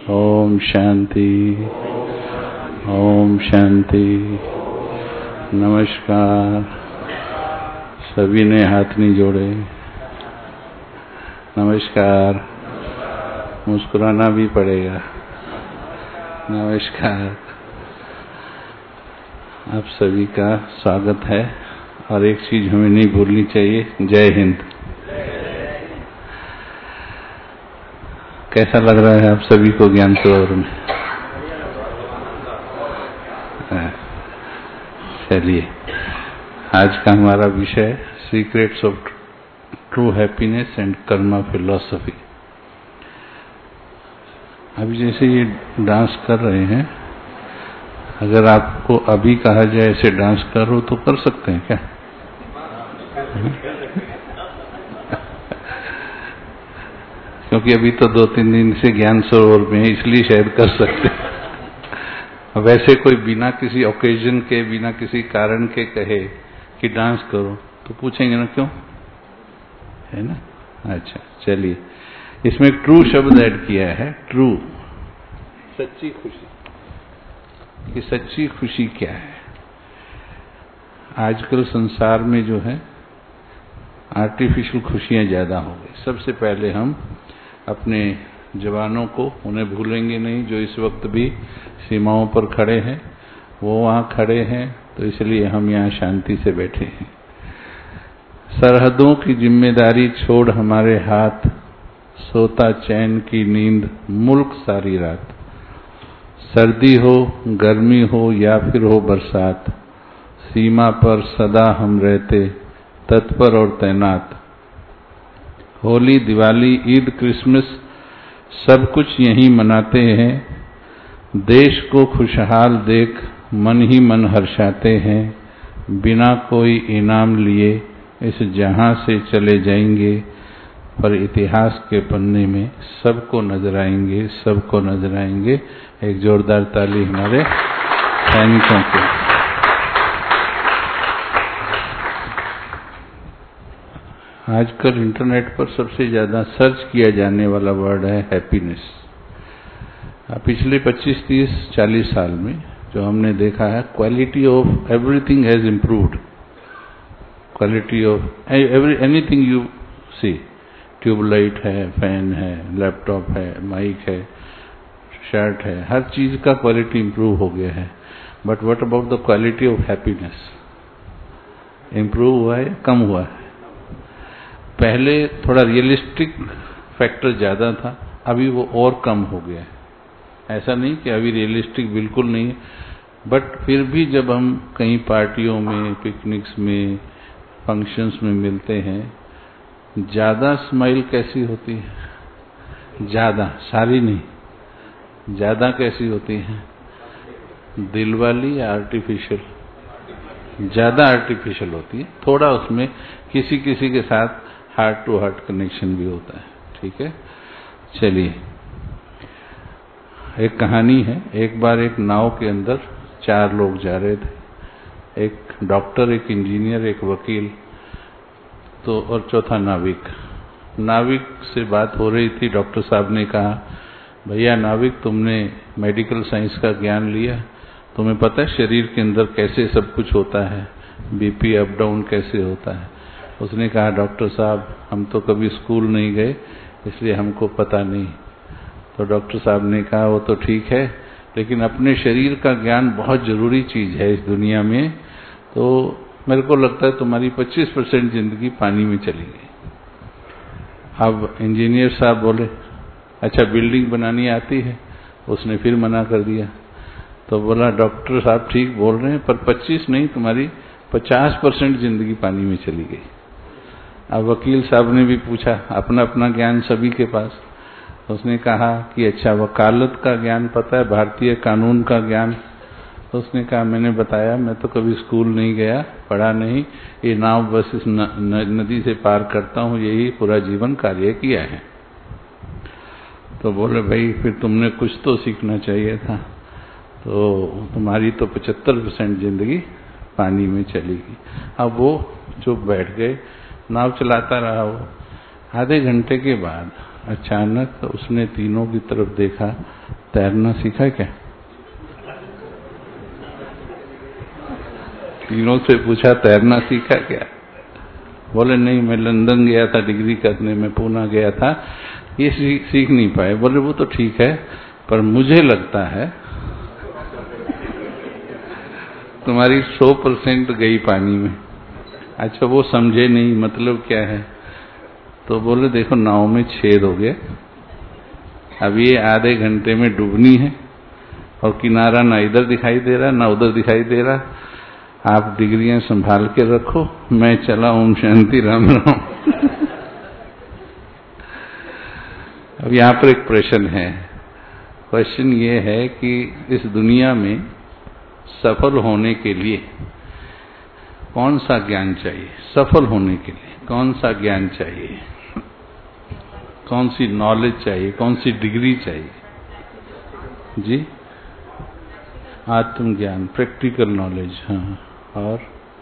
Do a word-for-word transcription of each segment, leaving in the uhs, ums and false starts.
ओम शांति, ओम शांति। नमस्कार। सभी ने हाथ नहीं जोड़े। नमस्कार। मुस्कुराना भी पड़ेगा। नमस्कार। आप सभी का स्वागत है। और एक चीज हमें नहीं भूलनी चाहिए, जय हिंद। कैसा लग रहा है आप सभी को ज्ञान सरोवर में? चलिए, आज का हमारा विषय secrets of true happiness and karma philosophy. अभी जैसे ये डांस कर रहे हैं, अगर आपको अभी कहा जाए ऐसे डांस करो तो कर सकते हैं क्या? क्योंकि अभी तो दो तीन दिन से ज्ञान सरोवर में है, इसलिए शायद कर सकते हैं। वैसे कोई बिना किसी ओकेजन के, बिना किसी कारण के कहे कि डांस करो तो पूछेंगे ना क्यों, है ना? अच्छा, चलिए, इसमें ट्रू शब्द ऐड किया है। ट्रू, सच्ची खुशी। कि सच्ची खुशी क्या है? आजकल संसार में जो है आर्टिफिशियल खुशियां ज्यादा हो गई। सबसे पहले हम अपने जवानों को, उन्हें भूलेंगे नहीं जो इस वक्त भी सीमाओं पर खड़े हैं। वो वहां खड़े हैं तो इसलिए हम यहाँ शांति से बैठे हैं। सरहदों की जिम्मेदारी छोड़ हमारे हाथ, सोता चैन की नींद मुल्क सारी रात। सर्दी हो, गर्मी हो या फिर हो बरसात, सीमा पर सदा हम रहते तत्पर और तैनात। होली, दिवाली, ईद, क्रिसमस सब कुछ यहीं मनाते हैं। देश को खुशहाल देख मन ही मन हर्षाते हैं। बिना कोई इनाम लिए इस जहां से चले जाएंगे, पर इतिहास के पन्ने में सबको नजर आएंगे, सबको नजर आएंगे। एक जोरदार ताली हमारे सैनिकों के। आजकल इंटरनेट पर सबसे ज्यादा सर्च किया जाने वाला वर्ड है हैप्पीनेस। पिछले पच्चीस, तीस, चालीस साल में जो हमने देखा है, quality of everything has improved. Quality of every anything you see, tubelight है, फैन है, लैपटॉप है, माइक है, शर्ट है, हर चीज का क्वालिटी इम्प्रूव हो गया है। But what about the quality of happiness? Improve हुआ है, कम हुआ है? पहले थोड़ा रियलिस्टिक फैक्टर ज्यादा था, अभी वो और कम हो गया है। ऐसा नहीं कि अभी रियलिस्टिक बिल्कुल नहीं है, बट फिर भी जब हम कहीं पार्टियों में, पिकनिक्स में, फंक्शंस में मिलते हैं, ज्यादा स्माइल कैसी होती है? ज्यादा, सारी नहीं, ज्यादा कैसी होती है? दिल वाली या आर्टिफिशियल? ज्यादा आर्टिफिशियल होती है। थोड़ा उसमें किसी किसी के साथ हार्ट टू हार्ट कनेक्शन भी होता है। ठीक है, चलिए, एक कहानी है। एक बार एक नाव के अंदर चार लोग जा रहे थे। एक डॉक्टर, एक इंजीनियर, एक वकील, तो और चौथा नाविक। नाविक से बात हो रही थी। डॉक्टर साहब ने कहा, भैया नाविक, तुमने मेडिकल साइंस का ज्ञान लिया, तुम्हें पता है शरीर के अंदर कैसे सब कुछ होता है, बीपी अप डाउन कैसे होता है? उसने कहा, डॉक्टर साहब, हम तो कभी स्कूल नहीं गए, इसलिए हमको पता नहीं। तो डॉक्टर साहब ने कहा, वो तो ठीक है, लेकिन अपने शरीर का ज्ञान बहुत जरूरी चीज है इस दुनिया में। तो मेरे को लगता है तुम्हारी पच्चीस परसेंट जिंदगी पानी में चली गई। अब इंजीनियर साहब बोले, अच्छा बिल्डिंग बनानी आती है? उसने फिर मना कर दिया। तो बोला, डॉक्टर साहब ठीक बोल रहे हैं, पर पच्चीस नहीं, तुम्हारी पचास परसेंट जिंदगी पानी में चली गई। अब वकील साहब ने भी पूछा, अपना अपना ज्ञान सभी के पास। उसने कहा कि अच्छा वकालत का ज्ञान पता है, भारतीय कानून का ज्ञान? तो उसने कहा, मैंने बताया, मैं तो कभी स्कूल नहीं गया, पढ़ा नहीं, ये नाव बस इस न, न, नदी से पार करता हूँ, यही पूरा जीवन कार्य किया है। तो बोले, भाई फिर तुमने कुछ तो सीखना चाहिए था। तो तुम्हारी तो पचहत्तर परसेंट जिंदगी पानी में चली गई। अब वो चुप बैठ गए, नाव चलाता रहा वो। आधे घंटे के बाद अचानक उसने तीनों की तरफ देखा तैरना सीखा है क्या? तीनों से पूछा तैरना सीखा क्या? बोले नहीं, मैं लंदन गया था डिग्री करने, मैं पूना गया था, ये सीख नहीं पाए। बोले वो तो ठीक है, पर मुझे लगता है तुम्हारी सौ परसेंट गई पानी में। अच्छा, वो समझे नहीं मतलब क्या है। तो बोले देखो नाव में छेद हो गया, अब ये आधे घंटे में डूबनी है और किनारा ना इधर दिखाई दे रहा ना उधर दिखाई दे रहा, आप डिग्रियां संभाल के रखो, मैं चला, ओम शांति राम राम। अब यहाँ पर एक प्रश्न है। क्वेश्चन ये है कि इस दुनिया में सफल होने के लिए कौन सा ज्ञान चाहिए? सफल होने के लिए कौन सा ज्ञान चाहिए? कौन सी नॉलेज चाहिए? कौन सी डिग्री चाहिए? जी, आत्मज्ञान, प्रैक्टिकल नॉलेज। हाँ, और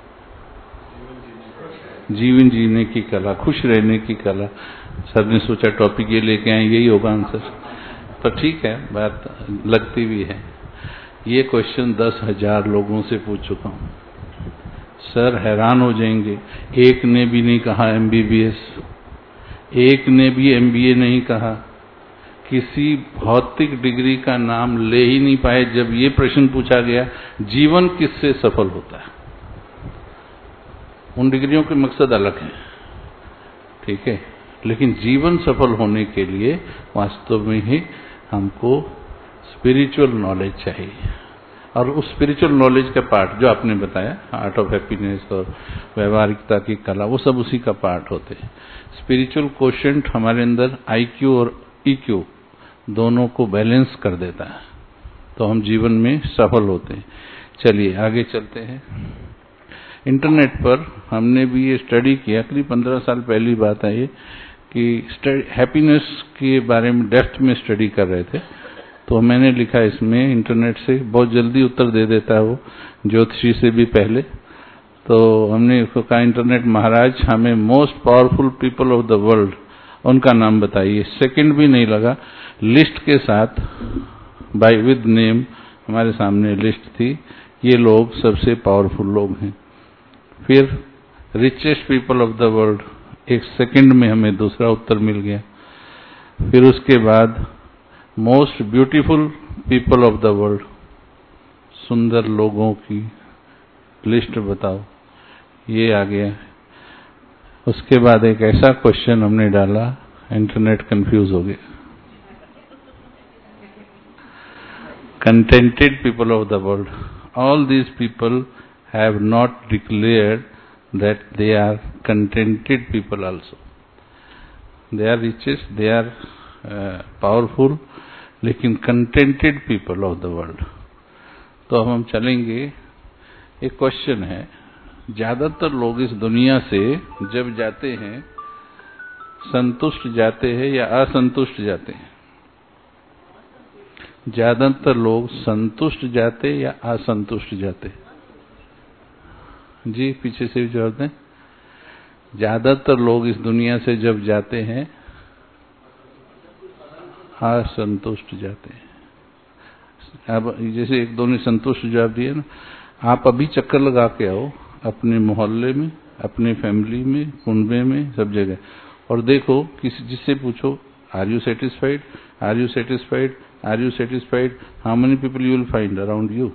जीवन जीने की कला, खुश रहने की कला। सर ने सोचा टॉपिक ये लेके आए, यही होगा आंसर। तो ठीक है, बात लगती भी है। ये क्वेश्चन दस हजार लोगों से पूछ चुका हूं। सर हैरान हो जाएंगे, एक ने भी नहीं कहा एमबीबीएस, एक ने भी एमबीए नहीं कहा, किसी भौतिक डिग्री का नाम ले ही नहीं पाए। जब ये प्रश्न पूछा गया जीवन किससे सफल होता है, उन डिग्रियों के मकसद अलग हैं, ठीक है, लेकिन जीवन सफल होने के लिए वास्तव में ही हमको स्पिरिचुअल नॉलेज चाहिए। और उस स्पिरिचुअल नॉलेज का पार्ट जो आपने बताया, आर्ट ऑफ हैप्पीनेस और व्यवहारिकता की कला, वो सब उसी का पार्ट होते हैं। स्पिरिचुअल कोशेंट हमारे अंदर आईक्यू और ईक्यू दोनों को बैलेंस कर देता है, तो हम जीवन में सफल होते हैं। चलिए आगे चलते हैं। इंटरनेट पर हमने भी ये स्टडी किया, करीब पंद्रह साल पहली बात है ये, कि हैप्पीनेस के बारे में डेप्थ में स्टडी कर रहे थे। तो मैंने लिखा इसमें, इंटरनेट से बहुत जल्दी उत्तर दे देता है वो, ज्योतिषी से भी पहले। तो हमने उसको कहा, इंटरनेट महाराज हमें most powerful people of the world, उनका नाम बताइए। सेकंड भी नहीं लगा, लिस्ट के साथ बाय विद नेम हमारे सामने लिस्ट थी, ये लोग सबसे पावरफुल लोग हैं। फिर richest people of the world, एक सेकंड में हमें दूसरा उत्तर मिल गया। फिर उसके बाद most beautiful people of the world, सुंदर लोगों की लिस्ट बताओ, ये आ गया। उसके बाद एक ऐसा क्वेश्चन हमने डाला, इंटरनेट कंफ्यूज हो गया। Contented people of the world, all these people have not declared that they are contented people also. They are richest, they are uh, powerful, लेकिन contented people of the world. तो अब हम चलेंगे, एक question है, ज्यादातर लोग इस दुनिया से जब जाते हैं संतुष्ट जाते हैं या असंतुष्ट जाते हैं? ज्यादातर लोग संतुष्ट जाते या असंतुष्ट जाते? जी, पीछे से भी जवाब दें। ज्यादातर लोग इस दुनिया से जब जाते हैं असंतुष्ट जाते हैं। अब जैसे एक दो ने संतुष्ट जवाब दिए ना, आप अभी चक्कर लगा के आओ अपने मोहल्ले में, अपने फैमिली में, कुनबे में, सब जगह, और देखो किसी जिससे पूछो, are you satisfied, are you satisfied, are you satisfied, how many people you will find around you?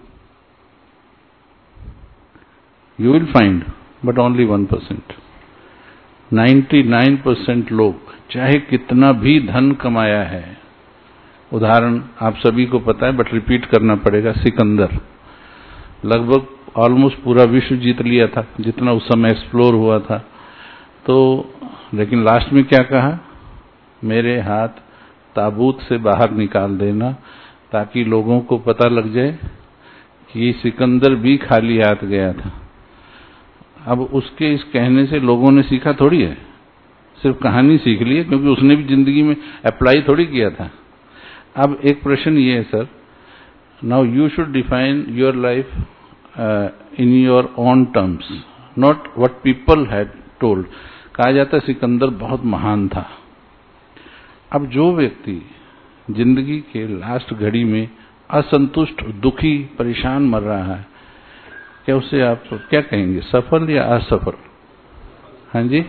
You will find, but only one percent. ninety-nine percent लोग चाहे कितना भी धन कमाया है, उदाहरण आप सभी को पता है बट रिपीट करना पड़ेगा, सिकंदर लगभग ऑलमोस्ट पूरा विश्व जीत लिया था, जितना उस समय एक्सप्लोर हुआ था। तो लेकिन लास्ट में क्या कहा, मेरे हाथ ताबूत से बाहर निकाल देना ताकि लोगों को पता लग जाए कि सिकंदर भी खाली हाथ गया था। अब उसके इस कहने से लोगों ने सीखा थोड़ी है, सिर्फ कहानी सीख ली है, क्योंकि उसने भी जिंदगी में अप्लाई थोड़ी किया था। अब एक प्रश्न ये है sir, now you should define your life in your own terms, not what people had told. कहा जाता है सिकंदर बहुत महान था। अब जो व्यक्ति जिंदगी के लास्ट घड़ी में असंतुष्ट, दुखी, परेशान मर रहा है, क्या उसे आप क्या कहेंगे, सफल या असफल? हाँ जी,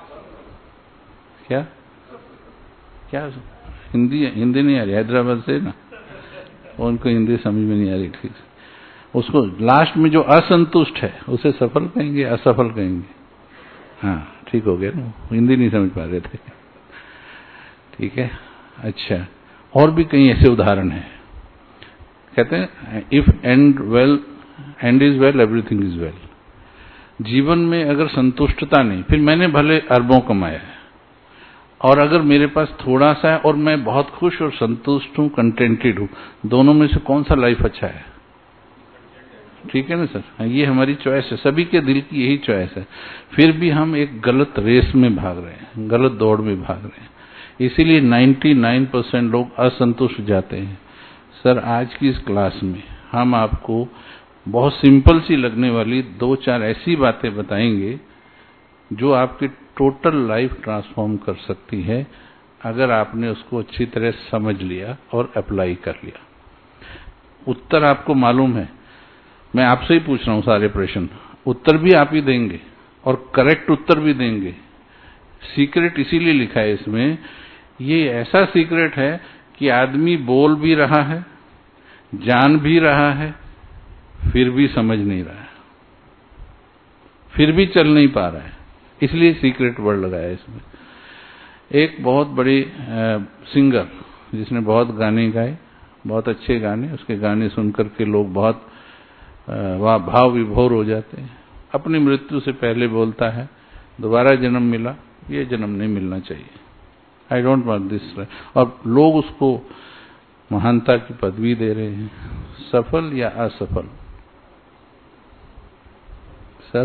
क्या क्या हिंदी हिंदी नहीं आ रही, हैदराबाद से ना, उनको हिंदी समझ में नहीं आ रही ठीक से। उसको लास्ट में जो असंतुष्ट है उसे सफल कहेंगे, असफल कहेंगे? हाँ ठीक हो गया ना, हिंदी नहीं समझ पा रहे थे। ठीक है, अच्छा, और भी कई ऐसे उदाहरण हैं। कहते हैं if end well end is well everything is well. जीवन में अगर संतुष्टता नहीं, फिर मैंने भले अरबों कमाया है और अगर मेरे पास थोड़ा सा है और मैं बहुत खुश और संतुष्ट हूं, कंटेंटेड हूं, दोनों में से कौन सा लाइफ अच्छा है? ठीक है ना सर, ये हमारी चॉइस है, सभी के दिल की यही चॉइस है। फिर भी हम एक गलत रेस में भाग रहे हैं, गलत दौड़ में भाग रहे हैं, इसीलिए निन्यानवे परसेंट लोग असंतुष्ट जाते हैं। सर आज की इस क्लास में हम आपको बहुत सिंपल सी लगने वाली दो चार ऐसी बातें बताएंगे जो आपकी टोटल लाइफ ट्रांसफॉर्म कर सकती है, अगर आपने उसको अच्छी तरह समझ लिया और अप्लाई कर लिया। उत्तर आपको मालूम है, मैं आपसे ही पूछ रहा हूं सारे प्रश्न, उत्तर भी आप ही देंगे और करेक्ट उत्तर भी देंगे। सीक्रेट इसीलिए लिखा है इसमें, ये ऐसा सीक्रेट है कि आदमी बोल भी रहा है, जान भी रहा है, फिर भी समझ नहीं रहा है, फिर भी चल नहीं पा रहा है, इसलिए सीक्रेट वर्ड लगाया है इसमें। एक बहुत बड़ी सिंगर जिसने बहुत गाने गाए, बहुत अच्छे गाने, उसके गाने सुनकर के लोग बहुत वह भाव विभोर हो जाते हैं। अपनी मृत्यु से पहले बोलता है दोबारा जन्म मिला, ये जन्म नहीं मिलना चाहिए, आई डोंट वांट दिस। और लोग उसको महानता की पदवी दे रहे हैं। सफल या असफल सर?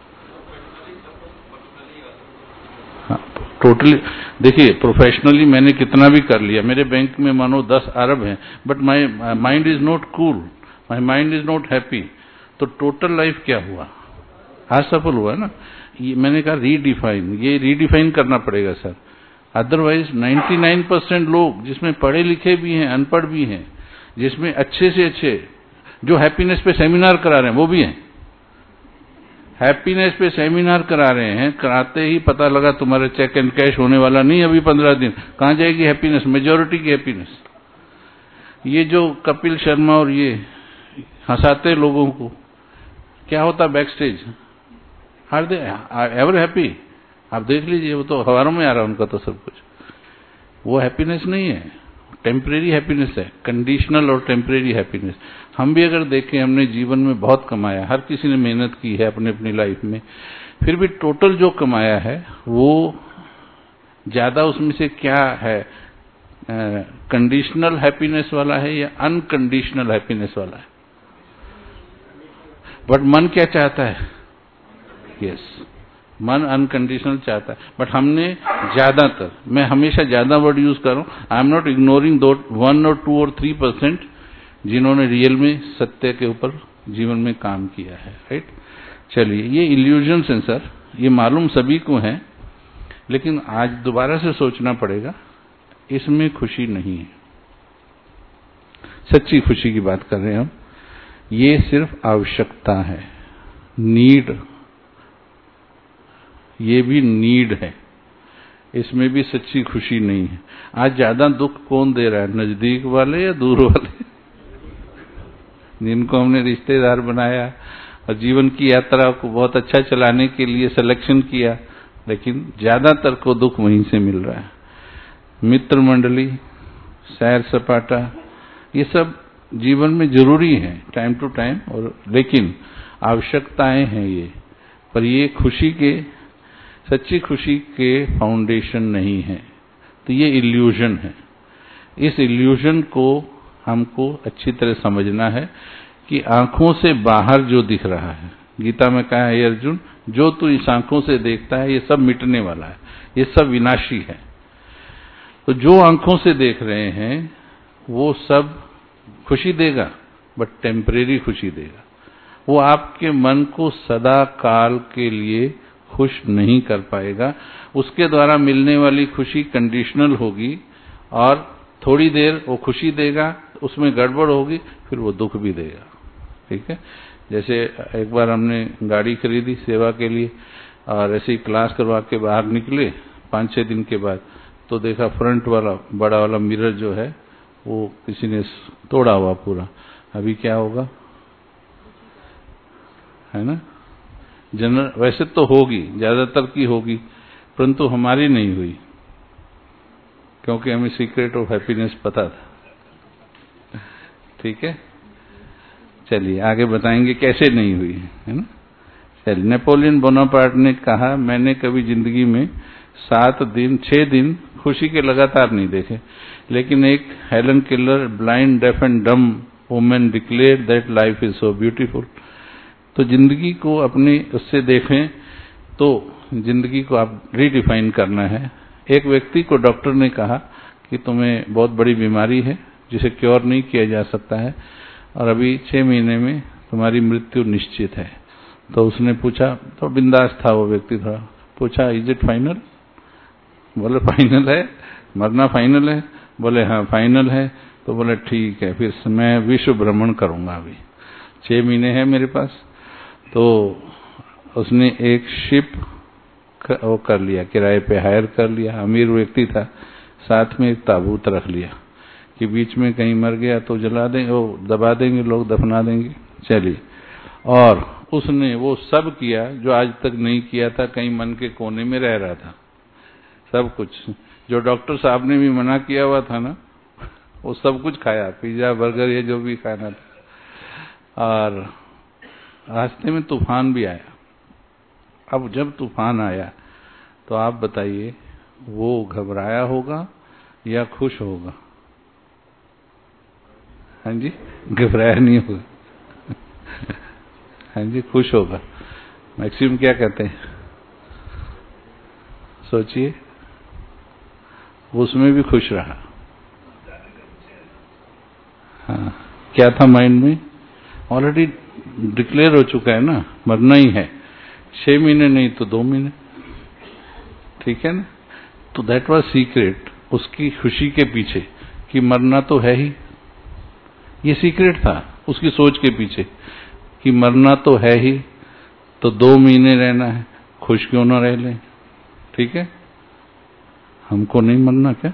हाँ, टोटली देखिए, प्रोफेशनली मैंने कितना भी कर लिया, मेरे बैंक में मानो दस अरब हैं, but my mind is not cool, my mind is not happy, तो टोटल लाइफ क्या हुआ? असफल हुआ ना। ये मैंने कहा रीडिफाइन, ये रीडिफाइन करना पड़ेगा सर, अदरवाइज निन्यानवे परसेंट लोग जिसमें पढ़े लिखे भी हैं, अनपढ़ भी हैं, जिसमें अच्छे से अच्छे जो हैप्पीनेस पे सेमिनार करा रहे हैं वो भी हैं, हैप्पीनेस पे सेमिनार करा रहे हैं, कराते ही पता लगा तुम्हारा चेक एंड कैश होने वाला नहीं अभी पंद्रह दिन, कहां जाएगी हैप्पीनेस, मेजॉरिटी की हैप्पीनेस। ये जो कपिल शर्मा और ये हंसाते लोगों को, क्या होता back stage, are they ever happy? आप देख लीजिए, वो तो हवारों में आ रहा है उनका तो सब कुछ। वो हैप्पीनेस नहीं है, टेम्परेरी हैप्पीनेस है, कंडीशनल और टेम्परेरी हैप्पीनेस। हम भी अगर देखें, हमने जीवन में बहुत कमाया, हर किसी ने मेहनत की है अपनी अपनी लाइफ में, फिर भी टोटल जो कमाया है वो ज्यादा उसमें से क्या है, कंडीशनल हैप्पीनेस वाला है या अनकंडीशनल हैप्पीनेस वाला है? बट मन क्या चाहता है? Yes yes. मन अनकंडीशनल चाहता है, बट हमने ज्यादातर, मैं हमेशा ज्यादा वर्ड यूज कर रहा हूं, आई एम नॉट इग्नोरिंग दो वन और टू और थ्री परसेंट जिन्होंने रियल में सत्य के ऊपर जीवन में काम किया है, राइट। चलिए, ये इल्यूजन्स हैं सर, ये मालूम सभी को है, लेकिन आज दोबारा से सोचना पड़ेगा, इसमें खुशी नहीं है। सच्ची खुशी की बात कर रहे हैं हम, ये सिर्फ आवश्यकता है, नीड, ये भी नीड है, इसमें भी सच्ची खुशी नहीं है। आज ज्यादा दुख कौन दे रहा है, नजदीक वाले या दूर वाले? जिनको हमने रिश्तेदार बनाया और जीवन की यात्रा को बहुत अच्छा चलाने के लिए सिलेक्शन किया, लेकिन ज्यादातर को दुख वहीं से मिल रहा है। मित्र मंडली, सैर सपाटा, ये सब जीवन में जरूरी है टाइम टू टाइम, और लेकिन आवश्यकताएं हैं ये, पर ये खुशी के, सच्ची खुशी के फाउंडेशन नहीं है। तो ये इल्यूजन है। इस इल्यूजन को हमको अच्छी तरह समझना है कि आंखों से बाहर जो दिख रहा है, गीता में कहा है अर्जुन, जो तू इस आंखों से देखता है ये सब मिटने वाला है, ये सब विनाशी है। तो जो आंखों से देख रहे हैं वो सब खुशी देगा, बट टेम्परेरी खुशी देगा। वो आपके मन को सदा काल के लिए खुश नहीं कर पाएगा। उसके द्वारा मिलने वाली खुशी कंडीशनल होगी और थोड़ी देर वो खुशी देगा, उसमें गड़बड़ होगी, फिर वो दुख भी देगा। ठीक है, जैसे एक बार हमने गाड़ी खरीदी सेवा के लिए और ऐसे ही क्लास करवा के बाहर निकले पाँच छः दिन के बाद, तो देखा फ्रंट वाला बड़ा वाला मिरर जो है वो किसी ने तोड़ा हुआ पूरा। अभी क्या होगा, है ना? जनरल वैसे तो होगी, ज्यादातर की होगी, परंतु हमारी नहीं हुई, क्योंकि हमें सीक्रेट ऑफ हैप्पीनेस पता था। ठीक है, चलिए आगे बताएंगे कैसे नहीं हुई, है ना? चलिए, नेपोलियन बोनापार्ट ने कहा, मैंने कभी जिंदगी में सात दिन छह दिन खुशी के लगातार नहीं देखे, लेकिन एक Helen Keller blind deaf and dumb women declare that life is so beautiful. तो जिंदगी को अपनी उससे देखें तो जिंदगी को आप रीडिफाइन करना है। एक व्यक्ति को डॉक्टर ने कहा कि तुम्हें बहुत बड़ी बीमारी है जिसे क्योर नहीं किया जा सकता है और अभी छह महीने में तुम्हारी मृत्यु निश्चित है। तो उसने पूछा, तो बिंदास था वो व्यक्ति, थोड़ा पूछा, इज इट फाइनल? बोले फाइनल है, मरना फाइनल है? बोले हाँ फाइनल है। तो बोले ठीक है, फिर मैं विश्व भ्रमण करूंगा, अभी छह महीने है मेरे पास। तो उसने एक शिप वो कर लिया, किराए पे हायर कर लिया, अमीर व्यक्ति था, साथ में एक ताबूत रख लिया कि बीच में कहीं मर गया तो जला देंगे, वो दबा देंगे लोग, दफना देंगे। चलिए, और उसने वो सब किया जो आज तक नहीं किया था, कहीं मन के कोने में रह रहा था, सब कुछ जो डॉक्टर साहब ने भी मना किया हुआ था ना, वो सब कुछ खाया, पिज्जा बर्गर ये जो भी खाना था। और रास्ते में तूफान भी आया। अब जब तूफान आया तो आप बताइए वो घबराया होगा या खुश होगा? हाँ जी, घबराया नहीं होगा, हाँ जी, खुश होगा। मैक्सिम क्या कहते हैं, सोचिए, उसमें भी खुश रहा। हाँ, क्या था माइंड में, ऑलरेडी डिक्लेयर हो चुका है ना, मरना ही है, छह महीने नहीं तो दो महीने। ठीक है ना? तो दैट वाज सीक्रेट, उसकी खुशी के पीछे कि मरना तो है ही, ये सीक्रेट था उसकी सोच के पीछे कि मरना तो है ही, तो दो महीने रहना है, खुश क्यों ना रह लें। ठीक है, हमको नहीं मरना क्या?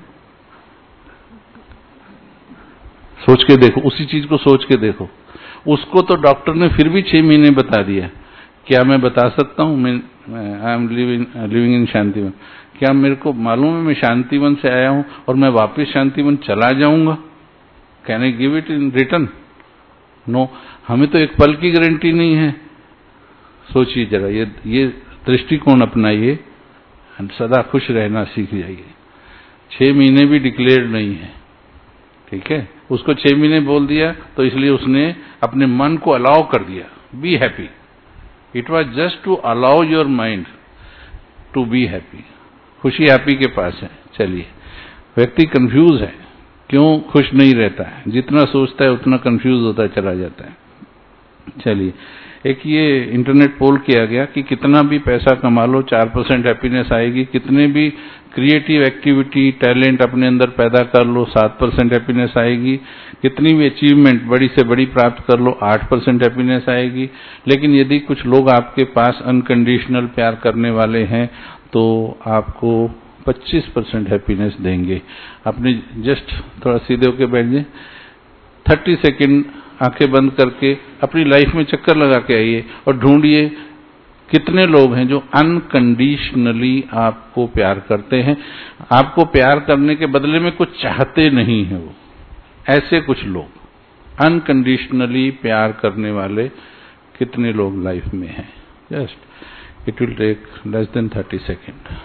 सोच के देखो, उसी चीज को सोच के देखो। उसको तो डॉक्टर ने फिर भी छह महीने बता दिया। क्या मैं बता सकता हूं, मैं I am living living in Shantivan, क्या मेरे को मालूम है मैं शांतिवन से आया हूं और मैं वापस शांतिवन चला जाऊंगा? Can I give it in return? No, हमें तो एक पल की गारंटी नहीं है। सोचिए जरा, ये ये दृष्टिकोण अपनाइए, सदा खुश रहना सीख जाइए। छह महीने भी डिक्लेयर नहीं है, ठीक है, उसको छह महीने बोल दिया तो इसलिए उसने अपने मन को अलाउ कर दिया, be happy. It was just to allow your mind to be happy. खुशी हैप्पी के पास है। चलिए, व्यक्ति कंफ्यूज है, क्यों खुश नहीं रहता है? जितना सोचता है उतना कंफ्यूज होता चला जाता है। चलिए, एक ये इंटरनेट पोल किया गया कि कितना भी पैसा कमा लो चार परसेंट हैप्पीनेस आएगी, कितने भी क्रिएटिव एक्टिविटी टैलेंट अपने अंदर पैदा कर लो सात परसेंट हैप्पीनेस आएगी, कितनी भी अचीवमेंट बड़ी से बड़ी प्राप्त कर लो आठ परसेंट हैप्पीनेस आएगी। लेकिन यदि कुछ लोग आपके पास अनकंडीशनल प्यार करने वाले हैं तो आपको पच्चीस परसेंट हैप्पीनेस देंगे। अपने जस्ट थोड़ा सीधे होकर बैठ जाए, थर्टी सेकेंड आंखें बंद करके अपनी लाइफ में चक्कर लगा के आइए और ढूंढिए कितने लोग हैं जो अनकंडीशनली आपको प्यार करते हैं, आपको प्यार करने के बदले में कुछ चाहते नहीं है। वो ऐसे कुछ लोग अनकंडीशनली प्यार करने वाले कितने लोग लाइफ में हैं? Just it will take less than thirty second.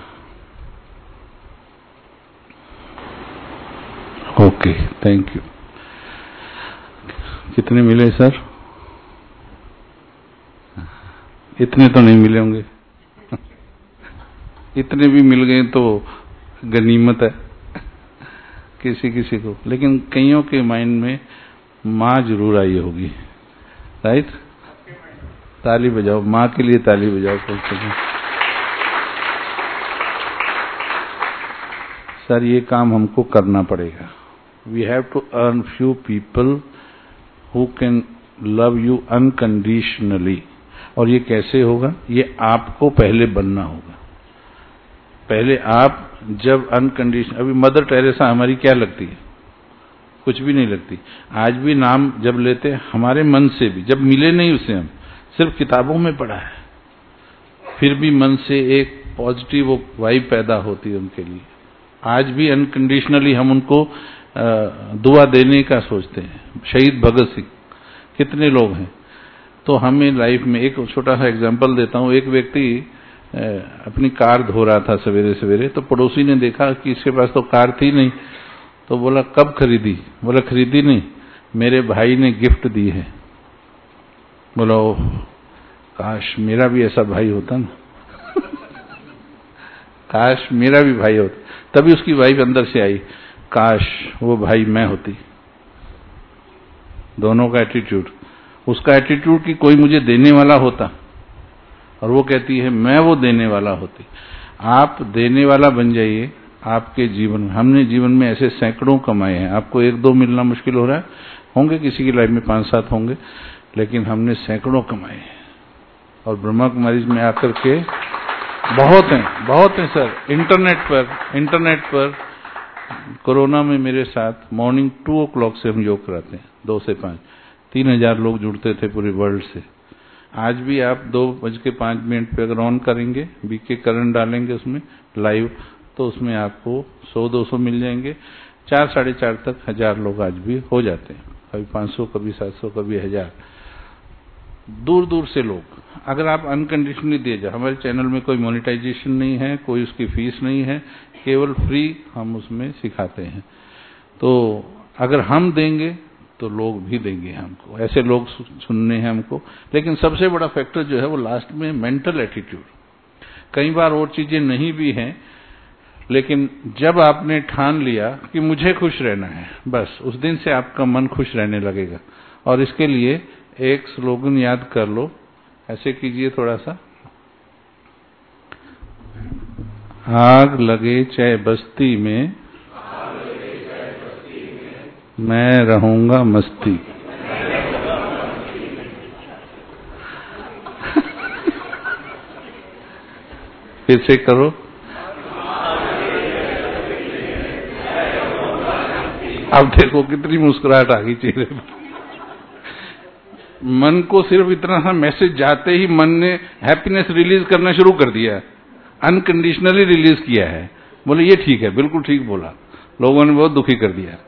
Okay, thank you. कितने मिले सर? इतने तो नहीं मिले होंगे, इतने भी मिल गए तो गनीमत है किसी किसी को। लेकिन कईयों के माइंड में माँ जरूर आई होगी, राइट? ताली बजाओ, माँ के लिए ताली बजाओ। सर ये काम हमको करना पड़ेगा, we have to earn few people who can love you unconditionally. और ये कैसे होगा? ये आपको पहले बनना होगा। पहले आप जब अनकंडीशन, अभी मदर टेरेसा हमारी क्या लगती है? कुछ भी नहीं लगती। आज भी नाम जब लेते हैं हमारे मन से भी, जब मिले नहीं उसे, हम सिर्फ किताबों में पढ़ा है, फिर भी मन से एक पॉजिटिव वाइब पैदा होती है उनके लिए। आज भी अनकंडीशनली हम उनको दुआ देने का सोचते हैं। शहीद भगत सिंह, कितने लोग हैं। तो हमें लाइफ में एक छोटा सा एग्जांपल देता हूँ। एक व्यक्ति अपनी कार धो रहा था सवेरे सवेरे, तो पड़ोसी ने देखा कि इसके पास तो कार थी नहीं, तो बोला कब खरीदी? बोला खरीदी नहीं, मेरे भाई ने गिफ्ट दी है। बोला ओह, काश मेरा भी ऐसा भाई होता ना काश मेरा भी भाई होता। तभी उसकी वाइफ अंदर से आई, काश वो भाई मैं होती। दोनों का एटीट्यूड, उसका एटीट्यूड कि कोई मुझे देने वाला होता, और वो कहती है मैं वो देने वाला होती। आप देने वाला बन जाइए आपके जीवन में। हमने जीवन में ऐसे सैकड़ों कमाए हैं। आपको एक दो मिलना मुश्किल हो रहा है, होंगे किसी की लाइफ में पांच सात होंगे, लेकिन हमने सैकड़ों कमाए हैं। और ब्रह्मा कुमारी में आकर के बहुत हैं, बहुत हैं सर। इंटरनेट पर इंटरनेट पर कोरोना में मेरे साथ मॉर्निंग टू ओ क्लॉक से हम योग कराते हैं, दो से पांच। तीन हजार लोग जुड़ते थे पूरे वर्ल्ड से। आज भी आप दो बज के पांच मिनट पे अगर ऑन करेंगे, बीके करंट डालेंगे उसमें लाइव, तो उसमें आपको सौ दो सौ मिल जाएंगे। चार साढ़े चार तक हजार लोग आज भी हो जाते हैं, कभी पांच सौ, कभी सात सौ, कभी हजार। दूर दूर से लोग, अगर आप अनकंडीशनली दे जाओ। हमारे चैनल में कोई मोनेटाइजेशन नहीं है, कोई उसकी फीस नहीं है, केवल फ्री हम उसमें सिखाते हैं। तो अगर हम देंगे तो लोग भी देंगे हमको, ऐसे लोग सुनने हैं हमको। लेकिन सबसे बड़ा फैक्टर जो है वो लास्ट में मेंटल एटीट्यूड। कई बार और चीजें नहीं भी हैं, लेकिन जब आपने ठान लिया कि मुझे खुश रहना है, बस उस दिन से आपका मन खुश रहने लगेगा। और इसके लिए एक स्लोगन याद कर लो, ऐसे कीजिए थोड़ा सा, आग लगे चाहे बस्ती में, मैं रहूंगा मस्ती। फिर से करो, अब देखो कितनी मुस्कुराहट आ गई चेहरे पर। मन को सिर्फ इतना सा मैसेज जाते ही मन ने हैप्पीनेस रिलीज करना शुरू कर दिया, अनकंडीशनली रिलीज किया है। बोले ये ठीक है, बिल्कुल ठीक बोला। लोगों ने बहुत दुखी कर दिया।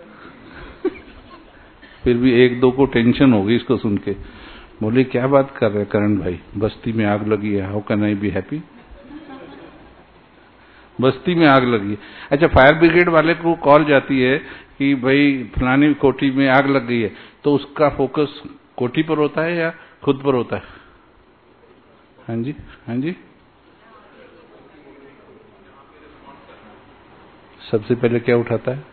फिर भी एक दो को टेंशन हो गई इसको सुन के। बोले क्या बात कर रहे करण भाई, बस्ती में आग लगी है, how can I be happy? बस्ती में आग लगी है। अच्छा, फायर ब्रिगेड वाले को कॉल जाती है कि भाई फलानी कोठी में आग लग गई है, तो उसका फोकस कोठी पर होता है या खुद पर होता है? हाँ जी, हाँ जी। सबसे पहले क्या उठाता है?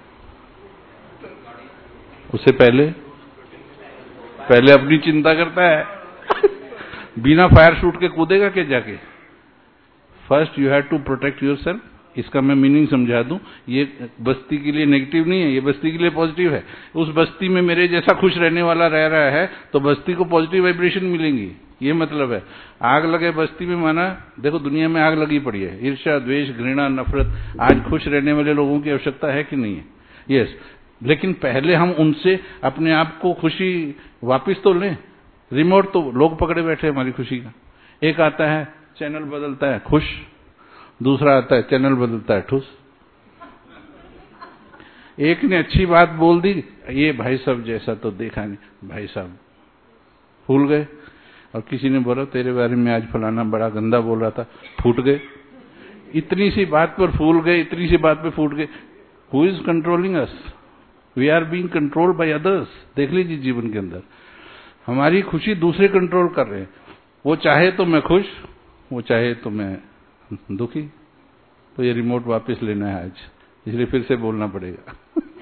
उससे पहले पहले अपनी चिंता करता है। बिना फायर शूट के कूदेगा क्या जाके? First you have to protect yourself. इसका मैं मीनिंग समझा दूं, ये बस्ती के लिए नेगेटिव नहीं है, ये बस्ती के लिए पॉजिटिव है। उस बस्ती में मेरे जैसा खुश रहने वाला रह रहा है तो बस्ती को पॉजिटिव वाइब्रेशन मिलेंगी, ये मतलब है। आग लगे बस्ती में, माना देखो दुनिया में आग लगी पड़ी है, ईर्ष्या, द्वेष, घृणा, नफरत। आज खुश रहने वाले लोगों की आवश्यकता है कि नहीं है? यस। लेकिन पहले हम उनसे अपने आप को खुशी वापिस तो लें। रिमोट तो लोग पकड़े बैठे हमारी खुशी का। एक आता है चैनल बदलता है खुश, दूसरा आता है चैनल बदलता है ठुस। एक ने अच्छी बात बोल दी, ये भाई साहब जैसा तो देखा नहीं, भाई साहब फूल गए। और किसी ने बोला तेरे बारे में आज फलाना बड़ा गंदा बोल रहा था, फूट गए। इतनी सी बात पर फूल गए, इतनी सी बात पर फूट गए। Who is controlling us? We are being controlled by others. देख लीजिए जीवन के अंदर हमारी खुशी दूसरे कंट्रोल कर रहे हैं। वो चाहे तो मैं खुश, वो चाहे तो मैं दुखी। तो ये रिमोट वापस लेना है आज, इसलिए फिर से बोलना पड़ेगा।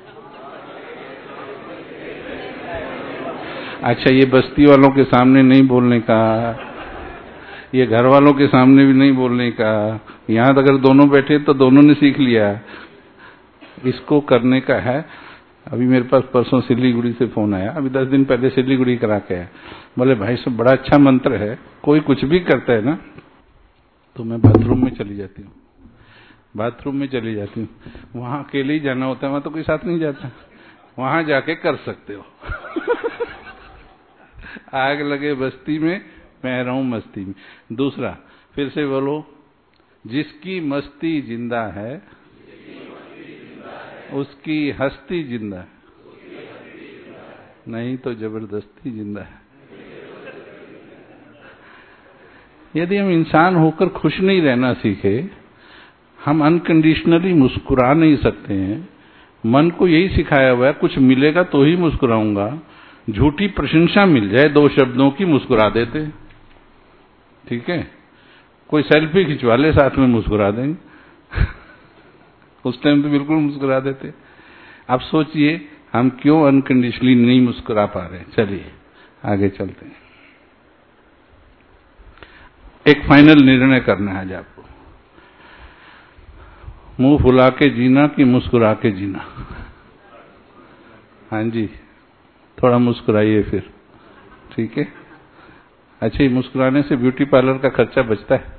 अच्छा, ये बस्ती वालों के सामने नहीं बोलने का, ये घर वालों के सामने भी नहीं बोलने का। यहां अगर दोनों बैठे तो दोनों ने सीख लिया, इसको करने का है। अभी मेरे पास परसों सिलीगुड़ी से फोन आया, अभी दस दिन पहले सिलीगुड़ी करा के आया। बोले भाई साहब बड़ा अच्छा मंत्र है, कोई कुछ भी करता है ना तो मैं बाथरूम में चली जाती हूँ, बाथरूम में चली जाती हूँ, वहां अकेले ही जाना होता है, वहां तो कोई साथ नहीं जाता, वहां जाके कर सकते हो। आग लगे बस्ती में, मैं रहूं मस्ती में। दूसरा फिर से बोलो, जिसकी मस्ती जिंदा है उसकी हस्ती जिंदा है, नहीं तो जबरदस्ती जिंदा है। यदि हम इंसान होकर खुश नहीं रहना सीखे, हम अनकंडीशनली मुस्कुरा नहीं सकते हैं। मन को यही सिखाया हुआ है, कुछ मिलेगा तो ही मुस्कुराऊंगा, झूठी प्रशंसा मिल जाए दो शब्दों की मुस्कुरा देते। ठीक है, कोई सेल्फी खिंचवा ले साथ में मुस्कुरा देंगे। उस टाइम तो बिल्कुल मुस्कुरा देते। अब सोचिए हम क्यों अनकंडीशनली नहीं मुस्कुरा पा रहे। चलिए आगे चलते हैं। एक फाइनल निर्णय करना है आज आपको, मुंह फुला के जीना कि मुस्कुरा के जीना। हाँ जी, थोड़ा मुस्कुराइए फिर, ठीक है। अच्छा, ये मुस्कुराने से ब्यूटी पार्लर का खर्चा बचता है।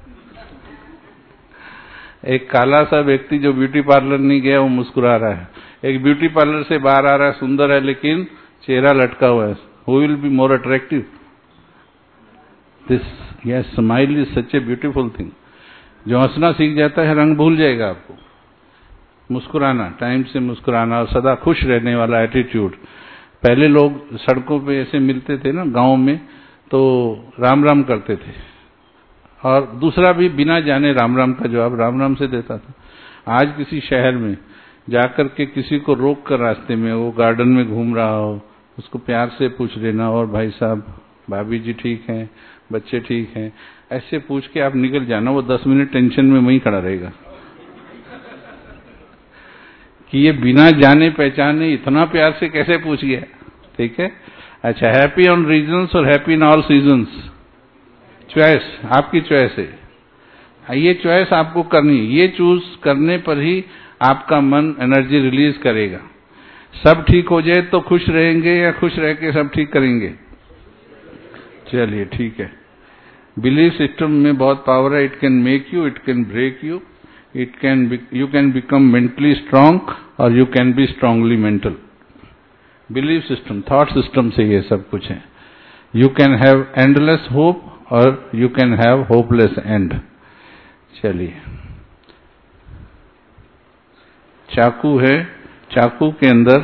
एक काला सा व्यक्ति जो ब्यूटी पार्लर नहीं गया वो मुस्कुरा रहा है, एक ब्यूटी पार्लर से बाहर आ रहा है, सुंदर है लेकिन चेहरा लटका हुआ है। Who will be more attractive? This yes, smile is such a beautiful thing. जो हंसना सीख जाता है रंग भूल जाएगा आपको। मुस्कुराना, टाइम से मुस्कुराना और सदा खुश रहने वाला एटीट्यूड। पहले लोग सड़कों पे ऐसे मिलते थे ना गांव में, तो राम राम करते थे, और दूसरा भी बिना जाने राम राम का जवाब राम राम से देता था। आज किसी शहर में जाकर के किसी को रोक कर रास्ते में, वो गार्डन में घूम रहा हो, उसको प्यार से पूछ लेना, और भाई साहब भाभी जी ठीक हैं, बच्चे ठीक हैं, ऐसे पूछ के आप निकल जाना। वो दस मिनट टेंशन में वहीं खड़ा रहेगा कि ये बिना जाने पहचाने इतना प्यार से कैसे पूछ गया। ठीक है, अच्छा, हैप्पी ऑन रीजन्स और happy in all seasons. Choice आपकी चॉइस है, ये चॉइस आपको करनी है। ये चूज करने पर ही आपका मन एनर्जी रिलीज करेगा। सब ठीक हो जाए तो खुश रहेंगे या खुश रह के सब ठीक करेंगे? चलिए ठीक है। बिलीफ सिस्टम में बहुत पावर है। It can make you, it can break you, it can you can become mentally strong और you can be strongly mental. Belief system, thought system से ये सब कुछ है। You can have endless hope और you can have hopeless end. चलिए, चाकू है, चाकू के अंदर,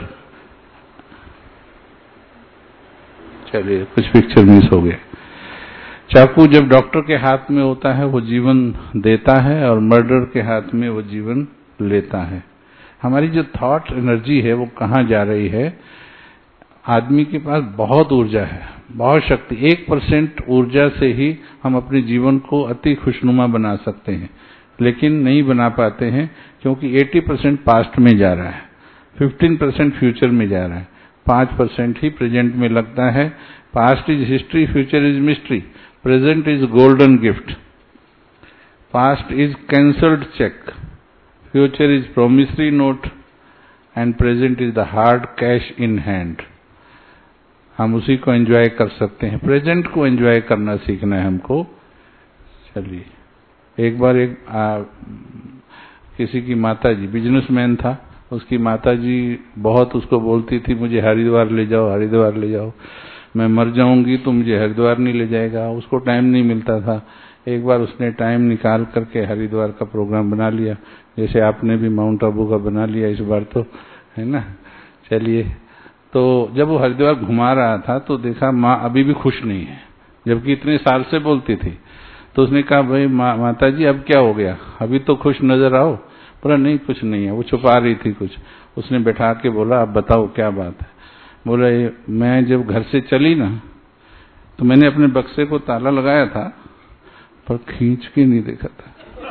चलिए कुछ पिक्चर मिस हो गए। चाकू जब डॉक्टर के हाथ में होता है वो जीवन देता है, और मर्डर के हाथ में वो जीवन लेता है। हमारी जो थॉट एनर्जी है वो कहाँ जा रही है? आदमी के पास बहुत ऊर्जा है, बहुत शक्ति। एक परसेंट ऊर्जा से ही हम अपने जीवन को अति खुशनुमा बना सकते हैं, लेकिन नहीं बना पाते हैं क्योंकि अस्सी परसेंट पास्ट में जा रहा है, पंद्रह परसेंट फ्यूचर में जा रहा है, पाँच परसेंट ही प्रेजेंट में लगता है। Past is history, future is mystery, present is golden gift. Past is cancelled cheque, future is promissory note, and present is the hard cash in hand. हम उसी को एंजॉय कर सकते हैं, प्रेजेंट को एंजॉय करना सीखना है हमको। चलिए, एक बार एक आ, किसी की माता जी, बिजनेसमैन था, उसकी माता जी बहुत उसको बोलती थी मुझे हरिद्वार ले जाओ, हरिद्वार ले जाओ, मैं मर जाऊंगी तो मुझे हरिद्वार नहीं ले जाएगा। उसको टाइम नहीं मिलता था। एक बार उसने टाइम निकाल करके हरिद्वार का प्रोग्राम बना लिया, जैसे आपने भी माउंट आबू का बना लिया इस बार, तो है ना। चलिए, तो जब वो हरिद्वार घुमा रहा था तो देखा माँ अभी भी खुश नहीं है, जबकि इतने साल से बोलती थी। तो उसने कहा भाई मा, माता जी अब क्या हो गया, अभी तो खुश नजर आओ। बोला नहीं कुछ नहीं है, वो छुपा रही थी कुछ। उसने बैठा के बोला अब बताओ क्या बात है। बोला मैं जब घर से चली ना तो मैंने अपने बक्से को ताला लगाया था पर खींच के नहीं देखा था।